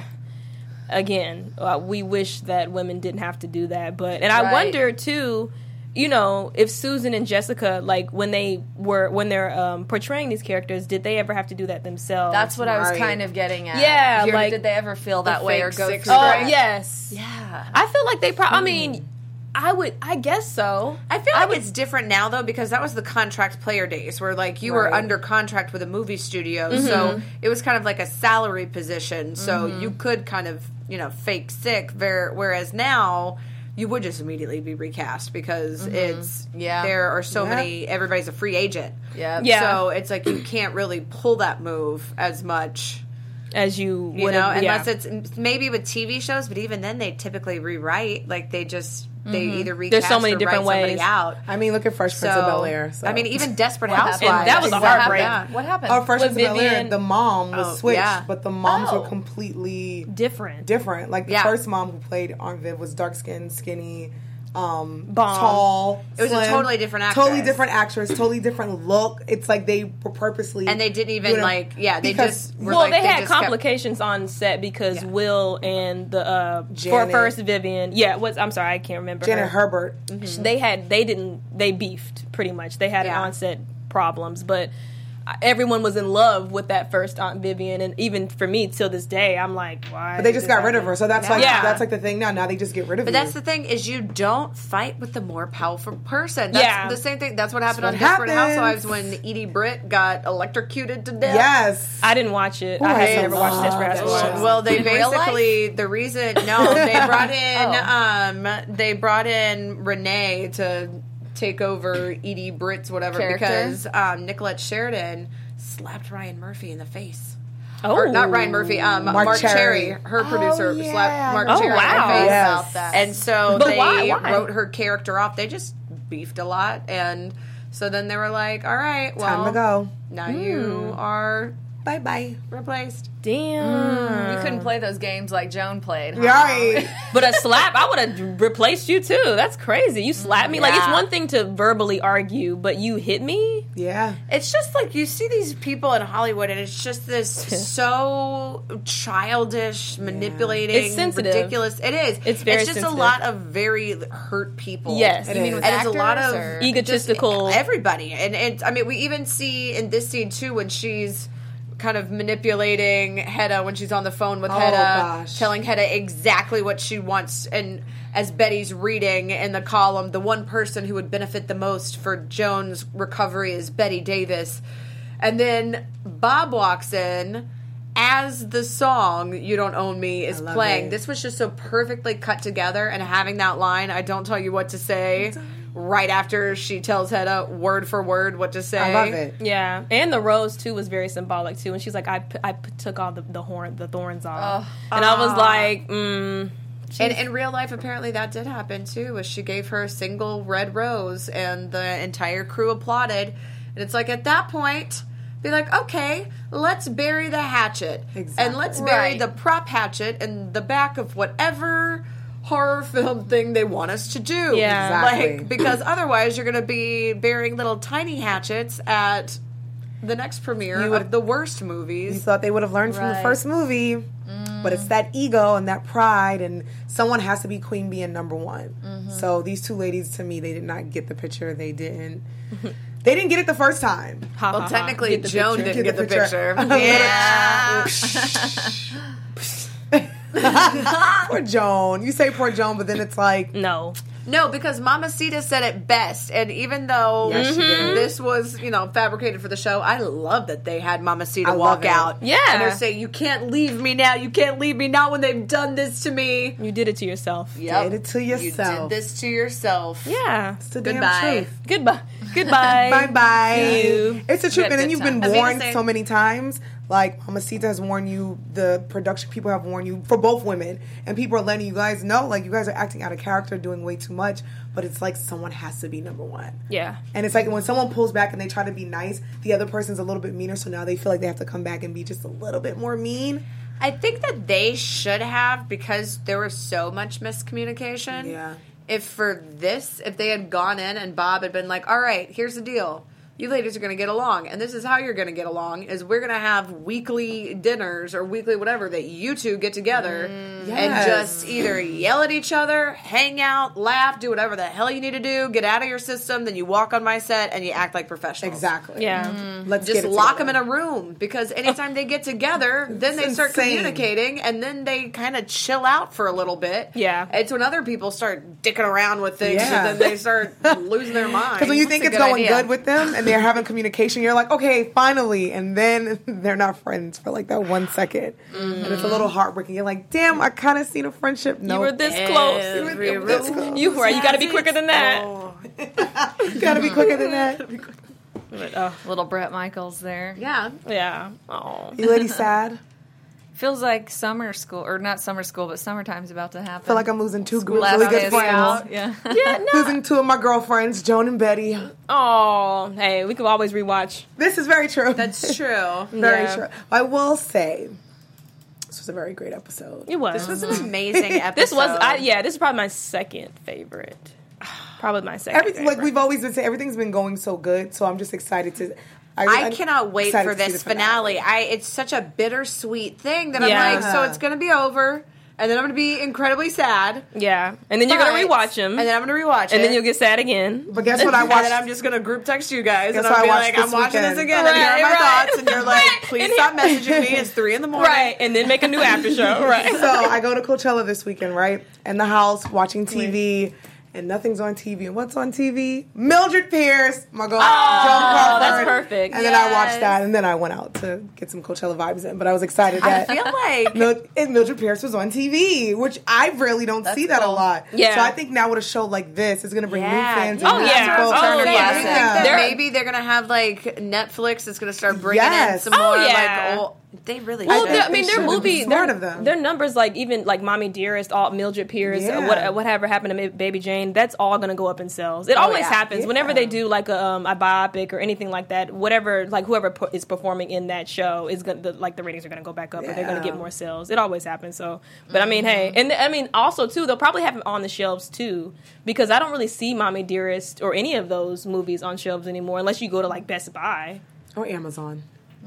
again, uh, we wish that women didn't have to do that. But and I Right. wonder too, you know, if Susan and Jessica, like when they were when they're um, portraying these characters, did they ever have to do that themselves? That's what I was Right. kind of getting at. Yeah, Here, like- did they ever feel that way or fake go six through Oh Right. that? yes, Yeah. I feel like they probably. I mean, I would. I guess so. I feel like it's different now though because that was the contract player days where like you were Right. under contract with a movie studio, Mm-hmm. so it was kind of like a salary position. So you could kind of you know fake sick. Ver- whereas now you would just immediately be recast because it's Yeah. there are so Yeah. many. Everybody's a free agent. Yep. Yeah. So it's like you can't really pull that move as much. As you, You would know, have, unless yeah. it's maybe with T V shows, but even then they typically rewrite. Like they just they either recast There's so many or different write somebody ways. out. I mean, look at Fresh Prince So, of Bel-Air. So. I mean, even Desperate What Housewives. happened? That was a What heartbreak. happened? What happened? Oh, Fresh With Prince of Bel-Air, Vivian- the mom was Oh, switched, yeah. but the moms Oh. were completely different. different. Like the Yeah. first mom who played Aunt Viv was dark skinned, skinny, um, Bomb. tall. It was a slim, totally different Totally actress. different actress. Totally different look. It's like they were purposely And they didn't even, doing it like- yeah, they because- just were Well, like, they, they had just kept- complications on set because Yeah. Will and the uh, for Janet. first Vivian, yeah, what's I'm sorry, I can't remember. Janet her. Herbert. They had they didn't they beefed pretty much. They had Yeah. on set problems, but everyone was in love with that first Aunt Vivian, and even for me till this day, I'm like, why? But they did just this got rid of happen? her, so that's like Yeah. that's like the thing now. Now they just get rid of But you. that's the thing is you don't fight with the more powerful person. That's Yeah. the same thing. That's what happened That's on what Desperate happens. Housewives when Edie Britt got electrocuted to death. Yes. I didn't watch it. Ooh, I I had never watched love Desperate that Housewives. show. Well, they In real basically the reason no, they brought in Oh. um they brought in Renee to take over Edie Britt's whatever Character? because um Nicolette Sheridan slapped Ryan Murphy in the face. Oh, Or not Ryan Murphy, um, Mark, Mark Cherry, Cherry. her producer, yeah. slapped Mark Oh, Cherry wow. in the face. Yes. About that. And so But they why? Why? wrote her character off. They just beefed a lot, and so then they were like, "All right, well, Time to go. now you are Bye bye. replaced." damn. you couldn't play those games like Joan played. Huh? Right. But a slap, I would have replaced you too. That's crazy. You slapped me. Like, it's Yeah. one thing to verbally argue, but you hit me? Yeah. It's just like you see these people in Hollywood, and it's just this so childish, manipulating, It's sensitive. ridiculous. It is. It's very It's just sensitive. a lot of very hurt people. Yes. It You is. mean with and it's a lot actors, of or- Egotistical. just everybody, and it's. I mean, we even see in this scene too when she's kind of manipulating Hedda when she's on the phone with Oh, Hedda, gosh. telling Hedda exactly what she wants. And as Betty's reading in the column, the one person who would benefit the most for Joan's recovery is Betty Davis. And then Bob walks in as the song "You Don't Own Me" is love playing. it. This was just so perfectly cut together, and having that line, "I don't tell you what to say," right after she tells Hedda word for word what to say. I love it. Yeah, and the rose too was very symbolic too. And she's like, I, p- I p- took all the, the horn, the thorns off, and I was like, mm, And in real life, apparently that did happen too. Was she gave her a single red rose, and the entire crew applauded. And it's like at that point, be like, okay, let's bury the hatchet, Exactly. and let's bury Right. the prop hatchet in the back of whatever horror film thing they want us to do. Yeah. Exactly. Like because otherwise you're going to be burying little tiny hatchets at the next premiere You would- of the worst You movies. thought they would have learned from the Right. first movie, but it's that ego and that pride, and someone has to be queen being number one. So these two ladies, to me, they did not get the picture. They didn't. They didn't get it the first time. ha, ha, Well, ha. technically, Get the Joan picture. didn't get, Get the the picture. picture. Yeah. Poor Joan. You say poor Joan, but then it's like, No, No, because Mamacita said it best, and even though Yes, she did. this was, you know, fabricated for the show, I love that they had Mamacita I love walk it. out. Yeah. And they're saying, you can't leave me now, you can't leave me, not when they've done this to me. you did it to yourself. Yep. Did it to You yourself. did this to yourself. Yeah. it's the damn Goodbye. truth. Goodbye. Goodbye. Bye bye. See you. It's the truth. You had And a then good you've been time. Avita warned saying- so many times. Like, Mamacita has warned you, the production people have warned you, for both women. And people are letting you guys know, like, you guys are acting out of character, doing way too much. But it's like someone has to be number one. Yeah. And it's like when someone pulls back and they try to be nice, the other person's a little bit meaner, so now they feel like they have to come back and be just a little bit more mean. I think that they should have, because there was so much miscommunication. Yeah. If for this, if they had gone in and Bob had been like, all right, here's the deal. You ladies are going to get along, and this is how you're going to get along, is we're going to have weekly dinners or weekly whatever that you two get together Yes. and just either yell at each other, hang out, laugh, do whatever the hell you need to do, get out of your system, then you walk on my set and you act like professionals. Exactly. Yeah. Let's Just get it lock together. them in a room, because anytime they get together, then they start insane. communicating, and then they kind of chill out for a little bit. Yeah. It's when other people start dicking around with things, Yeah. and then they start losing their mind. Because when you That's think a it's going idea. good with them and they're having communication, you're like, okay, finally. And then they're not friends for like that one second. And it's a little heartbreaking. You're like, damn, I kind of seen a friendship. No, You were this close. Every You were this room close. You were. You got to be has quicker than its that. own. gotta be quicker than that. But, oh, Little Brett Michaels there. Yeah. yeah. Oh. You lady sad? Feels like summer school, or not summer school, but summertime's about to happen. Feel like I'm losing two groups, Last really day good of friends. school. Yeah. Yeah. No. Losing two of my girlfriends, Joan and Betty. Oh. Hey, we could always rewatch. This is very true. That's true. very Yeah. true. I will say, this was a very great episode. It was. This was an amazing episode. This was. I, yeah. This is probably my second favorite. Probably my second. Everything, favorite. like we've always been saying, everything's been going so good. So I'm just excited to. I cannot wait excited for to see this the finale. I it's such a bittersweet thing that Yeah. I'm like, so it's going to be over, and then I'm going to be incredibly sad. Yeah. And then you're gonna but- rewatch them, and then I'm going to rewatch it, and then you'll get sad again. But guess what I and watched? then I'm just going to group text you guys, Guess and what I'll I be watched like, this I'm watching weekend? this again, and here are Right, my right. thoughts, and you're like, Right. please And stop messaging me. It's three in the morning. Right. And then make a new after show. Right. So I go to Coachella this weekend, right? In the house, watching T V, and nothing's on T V. And what's on T V? Mildred Pierce, my girl, Joan Crawford. that's perfect. And then I watched Yes. that, and then I went out to get some Coachella vibes in. But I was excited I that feel like Mil- and Mildred Pierce was on T V, which I really don't see that cool. a lot. Yeah. So I think now with a show like this, it's going to bring new Yeah. fans. Oh, and new yeah. people. Oh, Turner yeah. Classic. Yeah. I think that They're- maybe they're gonna have like Netflix is gonna start bringing Yes. in some Oh, more yeah. like old. They really Well, should. their- I mean, They their should. movie, It's smart their, of them. their numbers, like even like Mommy Dearest, all Mildred Pierce, uh, Yeah. what, whatever happened to Ma- Baby Jane, that's all gonna go up in sales. It always yeah. happens Yeah. whenever they do like a, um, a biopic or anything like that. Whatever, like whoever po- is performing in that show is gonna the, like the ratings are gonna go back up, or they're gonna Yeah. get more sales. It always happens. So, but I mean, hey, and I mean also too, they'll probably have it on the shelves too, because I don't really see Mommy Dearest or any of those movies on shelves anymore, unless you go to like Best Buy. Or Amazon.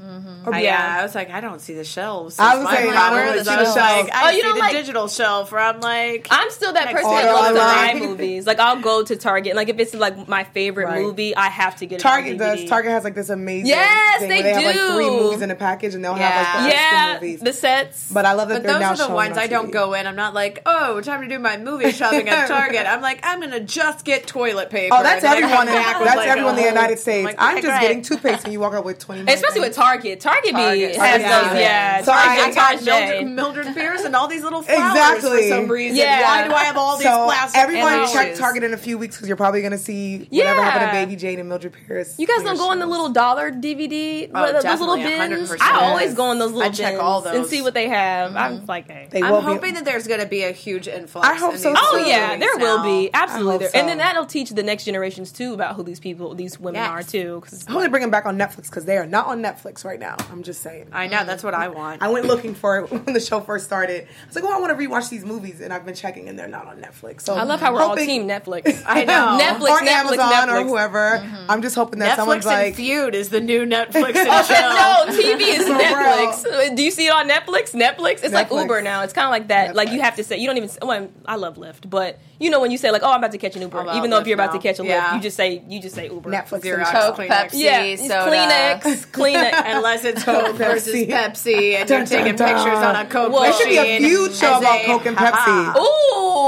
I, Yeah. yeah, I was like, I don't see the shelves. I was My saying, I problem don't really is see I the was shelves. like, I Oh, you see don't the like- digital shelf where I'm like, I'm still that person that Order loves to buy online. movies. Like I'll go to Target, and like if it's like my favorite Right. movie, I have to get it. Target on D V D. does. Target has like this amazing Yes, thing they where they have do. like three movies in a package, and they'll Yeah. have like the Yeah, extra movies. the sets. But I love that but they're those now are the showing ones on I T V. don't go in. I'm not like, oh, time to do my movie shopping at Target. I'm like, I'm gonna just get toilet paper. Oh, that's and then I everyone. In, come back with, that's like, everyone in the a whole- United States. like, I'm okay, just great. getting toothpaste, and you walk out with twenty. more Especially with things. Target. Target, Target. be has Yeah. those, yeah. So I- Target, I got Target. Mildred, Mildred Pierce and all these little flowers Exactly. for some reason. Yeah. Why do I have all these So plastic everyone flowers? check Target in a few weeks because you're probably going to see whatever Yeah. happened to Baby Jane and Mildred Pierce. You guys on your don't go in the shelves. little dollar D V D, Oh, what- those little definitely, bins. one hundred percent. I always go in those little I check bins all and those. see what they have. I'm like, hey. They I'm will be- hoping that there's going to be a huge influx. I hope in so, these too. Oh Movies yeah, there will now. be absolutely, hope there. so. And then that'll teach the next generations too about who these people, these women Yes. are too. 'Cause I want to bring them back on Netflix because they are not on Netflix right now. I'm just saying. I know, that's what I want. I went looking for it when the show first started. I was like, oh, I want to rewatch these movies, and I've been checking, and they're not on Netflix. So I love how we're all hoping- team Netflix. I know. Netflix, or Netflix, Amazon, Netflix. or whoever. I'm just hoping that someone's Netflix and like, Feud is the new Netflix and Oh, chill. no, T V is For Netflix. Do you see it on Netflix? Netflix? It's like Netflix. Uber now. It's kind of like that. Like you have to say, you don't even. Well, I love Lyft, but you know when you say like, oh, I'm about to catch an Uber, about even though if Lyft you're about to now. catch a Lyft, Yeah. you just say you just say Uber. Netflix Xerox, and Coke, Kleenex. Pepsi, Yeah, it's soda. Kleenex, Kleenex. Unless it's Coke versus Pepsi. Pepsi, and you're Dun, taking dun, dun. pictures on a Coke Well, There machine. should be a feud show as about a- Coke and ha-ha. Pepsi. Ooh,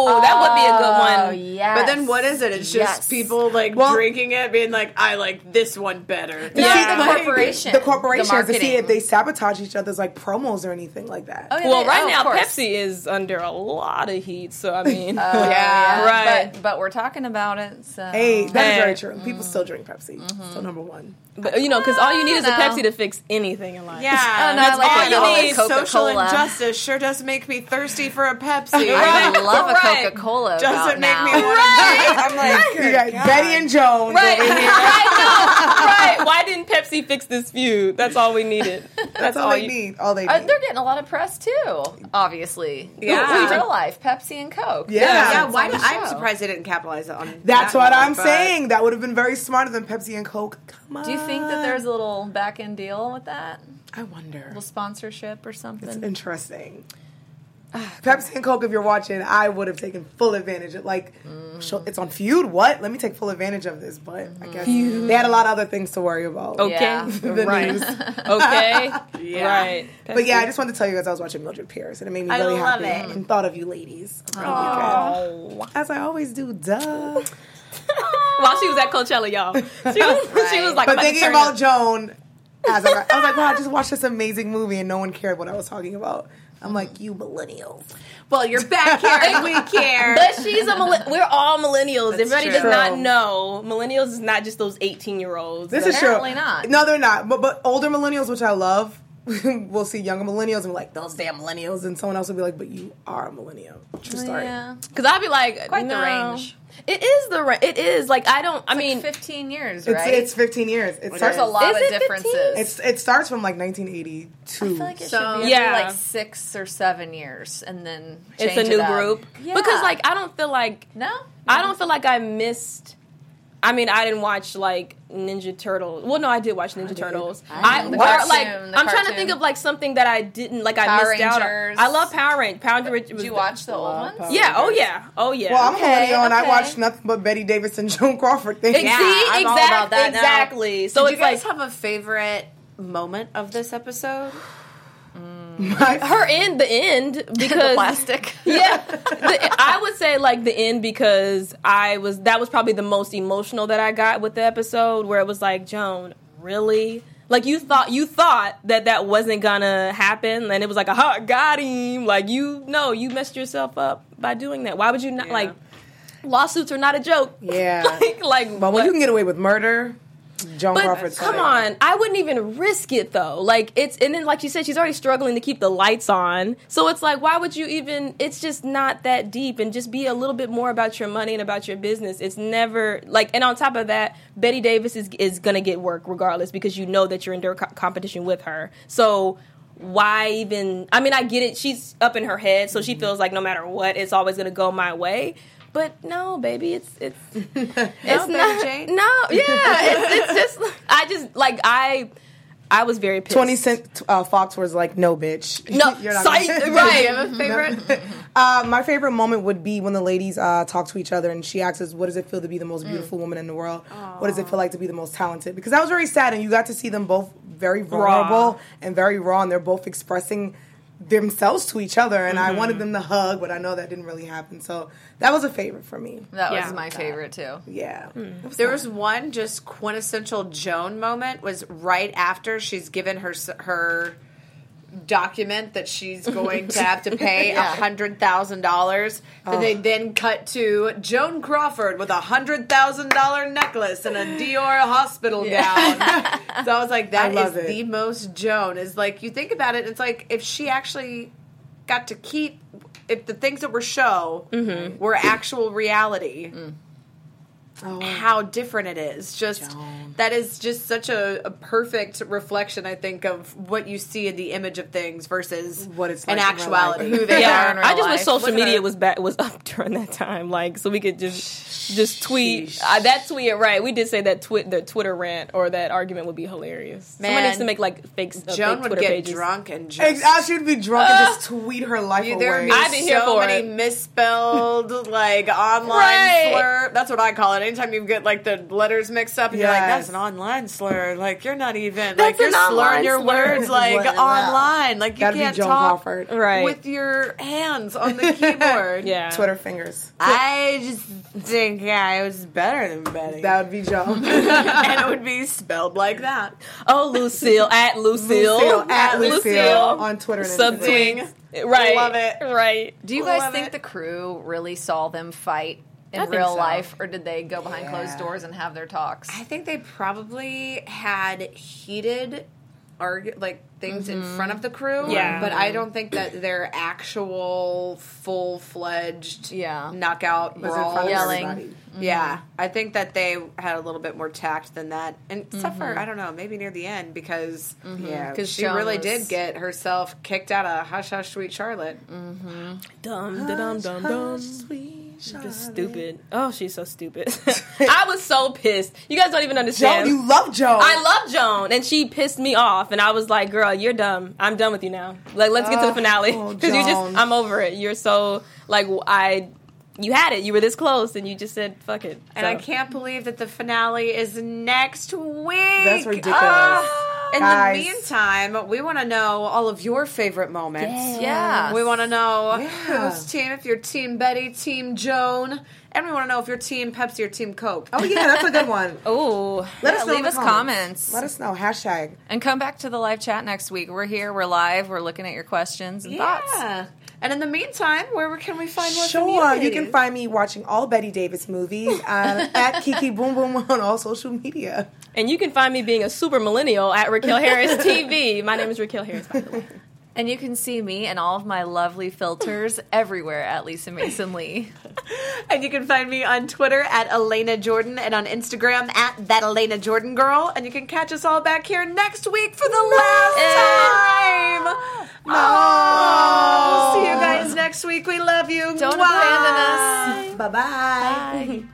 Oh, that would be a good Oh, one. yes. But then what is it? It's just Yes. people like Well- drinking it, being like, I like this one better. No, Yeah. the corporation. The corporations to see marketing. if they sabotage each other's like promos or anything like that. Oh, yeah, Well, they- right oh, of now course. Pepsi is under a lot of heat, so I mean, Oh, Yeah, right. But, but we're talking about it, so. Hey, that's Hey. very true. People still drink Pepsi. Still number one. but you know, because all you need is a No. Pepsi to fix anything in life. Yeah, Oh, no, that's I like all it. you I like need. Coca-Cola. Social injustice sure does make me thirsty for a Pepsi. I love a Right. Coca-Cola. Doesn't about make now. me want to drink. I'm like, You got Betty and Jones Right, over here. I know. Right? Why didn't Pepsi fix this feud? That's all we needed. That's, That's all they you- need. All they Uh, need. they're getting a lot of press too, obviously. Yeah. In real life, Pepsi and Coke. Yeah. yeah, It's why on did, the I'm show. surprised they didn't capitalize on That's that what more, I'm but- saying. That would have been very smarter than Pepsi and Coke. Come on. Do you think that there's a little back end deal with that? I wonder. little sponsorship or something? It's interesting. Pepsi and Coke, if you're watching, I would have taken full advantage of, like, show, it's on Feud? What? Let me take full advantage of this. But I guess they had a lot of other things to worry about. Okay. Yeah. The Right. news. Okay. Yeah. Right. But yeah, I just wanted to tell you guys I was watching Mildred Pierce, and it made me I really love happy it. and thought of you ladies. over the Oh. weekend. As I always do, duh. While she was at Coachella, y'all, she was, she was like, But I'm thinking turn about up. Joan, as I, I was like, wow, I just watched this amazing movie and no one cared what I was talking about. I'm like, you millennials. Well, you're back here and we care. But she's a millenn- we're all millennials. That's Everybody true. does not know. Millennials is not just those eighteen year olds. This is true. Apparently not. No, they're not. But but older millennials, which I love, we'll see younger millennials and be like, those damn millennials. And someone else will be like, but you are a millennial. True story. Yeah. Because I'd be like, Quite the no. range. It is the range. It is like I don't. I I mean, mean, fifteen years, It's, right? it's fifteen years. It There's starts, a lot Is of it differences. fifteen? it's, it starts from like nineteen eighty-two. I feel like it So- should be Yeah. every, like six or seven years, and then it's a change new it up. group. Yeah. Because like I don't feel like no, I don't feel like I missed. I mean, I didn't watch like Ninja Turtles. Well, no, I did watch Ninja did. Turtles. I I, did. The or, cartoon, like the I'm trying to cartoon. think of like something that I didn't like. I Power missed out on. Rangers. I love Power Rangers. Power Rangers. Did you watch the old ones? Power Yeah. Oh yeah. Oh yeah. Well, I'm Okay, a millennial and I okay. watched nothing but Betty Davis and Joan Crawford things. Ex- Yeah, See, I'm all exact- about that now. exactly. So Did it's you guys like have a favorite moment of this episode? My- her end, the end, the because plastic. yeah, the, I would say like the end because I was that was probably the most emotional that I got with the episode where it was like, Joan, really? Like you thought you thought that that wasn't gonna happen, and it was like, aha, got him. Like you know, you messed yourself up by doing that. Why would you not Yeah. like? Lawsuits are not a joke. Yeah. like, like But when what- you can get away with murder, Joan But Crawford. come on, I wouldn't even risk it though. Like it's and then like you said, she's already struggling to keep the lights on. So it's like, why would you even? It's just not that deep, and just be a little bit more about your money and about your business. It's never like, and on top of that, Betty Davis is is gonna get work regardless because you know that you're in direct co- competition with her. So why even? I mean, I get it. She's up in her head, so she feels like no matter what, it's always gonna go my way. But no, baby, it's it's it's Betty not. Jane? No, yeah, it's, it's just I just like I I was very pissed. twenty Cent uh, Fox was like, no, bitch. No, You're not psych, gonna- right. Do you have a favorite? Uh, my favorite moment would be when the ladies uh, talk to each other and she asks us, what does it feel to be the most beautiful woman in the world? What does it feel like to be the most talented? Because that was very sad, and you got to see them both very vulnerable and very raw, and they're both expressing themselves to each other, and I wanted them to hug, but I know that didn't really happen. So that was a favorite for me. That Yeah. was my favorite too. Yeah. It was There fun. was one just quintessential Joan moment was right after she's given her s- her document that she's going to have to pay a hundred thousand dollars. That they then cut to Joan Crawford with a hundred thousand dollar necklace and a Dior hospital gown. So I was like, that I love is it. the most Joan. Is like you think about it, it's like if she actually got to keep if the things that were show were actual reality. Oh. How different it is. Just Joan. that is just such a, a perfect reflection, I think, of what you see in the image of things versus What it's in like in real actuality. life. Who they are Yeah, in real I just life. wish social Look at media her. was back was up during that time, like so we could just just tweet Sheesh. uh, that tweet. Right, we did say that twi- the Twitter rant or that argument would be hilarious. Somebody Man, needs to make like fake. Uh, Joan fake would Twitter get pages. drunk and just. Ex- I should be drunk and just tweet her life there away. would be I'd be here so for many it. misspelled, like online Right. slur. That's what I call it that. Anytime you get like the letters mixed up and you're like, Yes. that's an online slur. Like you're not even That's like you're an online slurring your slur. words like What? online. Like you That'd be can't Joan talk Crawford. Right. with your hands on the keyboard. Yeah. Twitter fingers. I just think yeah, I was better than Betty. That would be Joe. and it would be spelled like that. Oh, Lucille at Lucille, Lucille, at Lucille on Twitter and Subtweet. Right. Love it. Right. Do you guys Love think it. the crew really saw them fight in I think real so. life, or did they go behind Yeah. closed doors and have their talks? I think they probably had heated argu- like things in front of the crew. Yeah. But I don't think that their actual full fledged Yeah. knockout Was in brawl. front of Yelling. everybody. Yeah. I think that they had a little bit more tact than that. And except for, I don't know, maybe near the end because Yeah. because she Joan really was- did get herself kicked out of Hush Hush Sweet Charlotte. Dum da dum dum dum. Sweet Just Charlotte. stupid. Oh, she's so stupid. I was so pissed. You guys don't even Joan, understand. you love Joan. I love Joan, and she pissed me off, and I was like, "Girl, you're dumb. I'm done with you now. Like, let's get to the finale oh, because you Joan. just, I'm over it. You're so like, I, you had it. You were this close, and you just said, fuck it. And So- I can't believe that the finale is next week. That's ridiculous. Ah. In Guys. the meantime, we want to know all of your favorite moments. Yeah. We want to know Yeah. whose team, if you're Team Betty, Team Joan, and we want to know if you're Team Pepsi or Team Coke. Oh yeah, that's a good one. Oh, Let Yeah, us know in leave the us comments. comments. Let us know. Hashtag. And come back to the live chat next week. We're here. We're live. We're looking at your questions and thoughts. Yeah. And in the meantime, where can we find more from Sure, you? you can find me watching all Betty Davis movies uh, at Kiki Boom Boom on all social media. and you can find me being a super millennial at Raquel Harris T V. My name is Raquel Harris, by the way. And you can see me and all of my lovely filters everywhere at Lisa Mason Lee. And you can find me on Twitter at Elena Jordan and on Instagram at That Elena Jordan Girl. And you can catch us all back here next week for the last time. Oh, see you guys next week. We love you. Don't Mwah. abandon us. Bye-bye.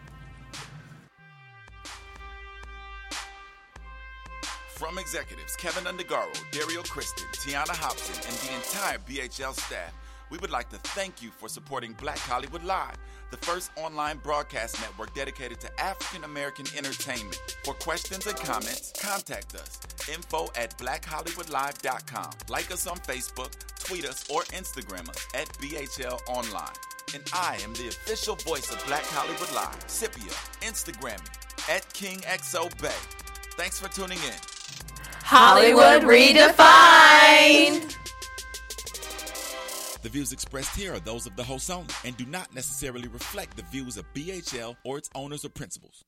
From executives Kevin Undergaro, Dario Kristen, Tiana Hobson, and the entire B H L staff, we would like to thank you for supporting Black Hollywood Live, the first online broadcast network dedicated to African American entertainment. For questions and comments, contact us. Info at black hollywood live dot com. Like us on Facebook, tweet us, or Instagram us at B H L Online. And I am the official voice of Black Hollywood Live, Scipio, Instagram me at King X O Bay. Thanks for tuning in. Hollywood redefined. The views expressed here are those of the host only and do not necessarily reflect the views of B H L or its owners or principals.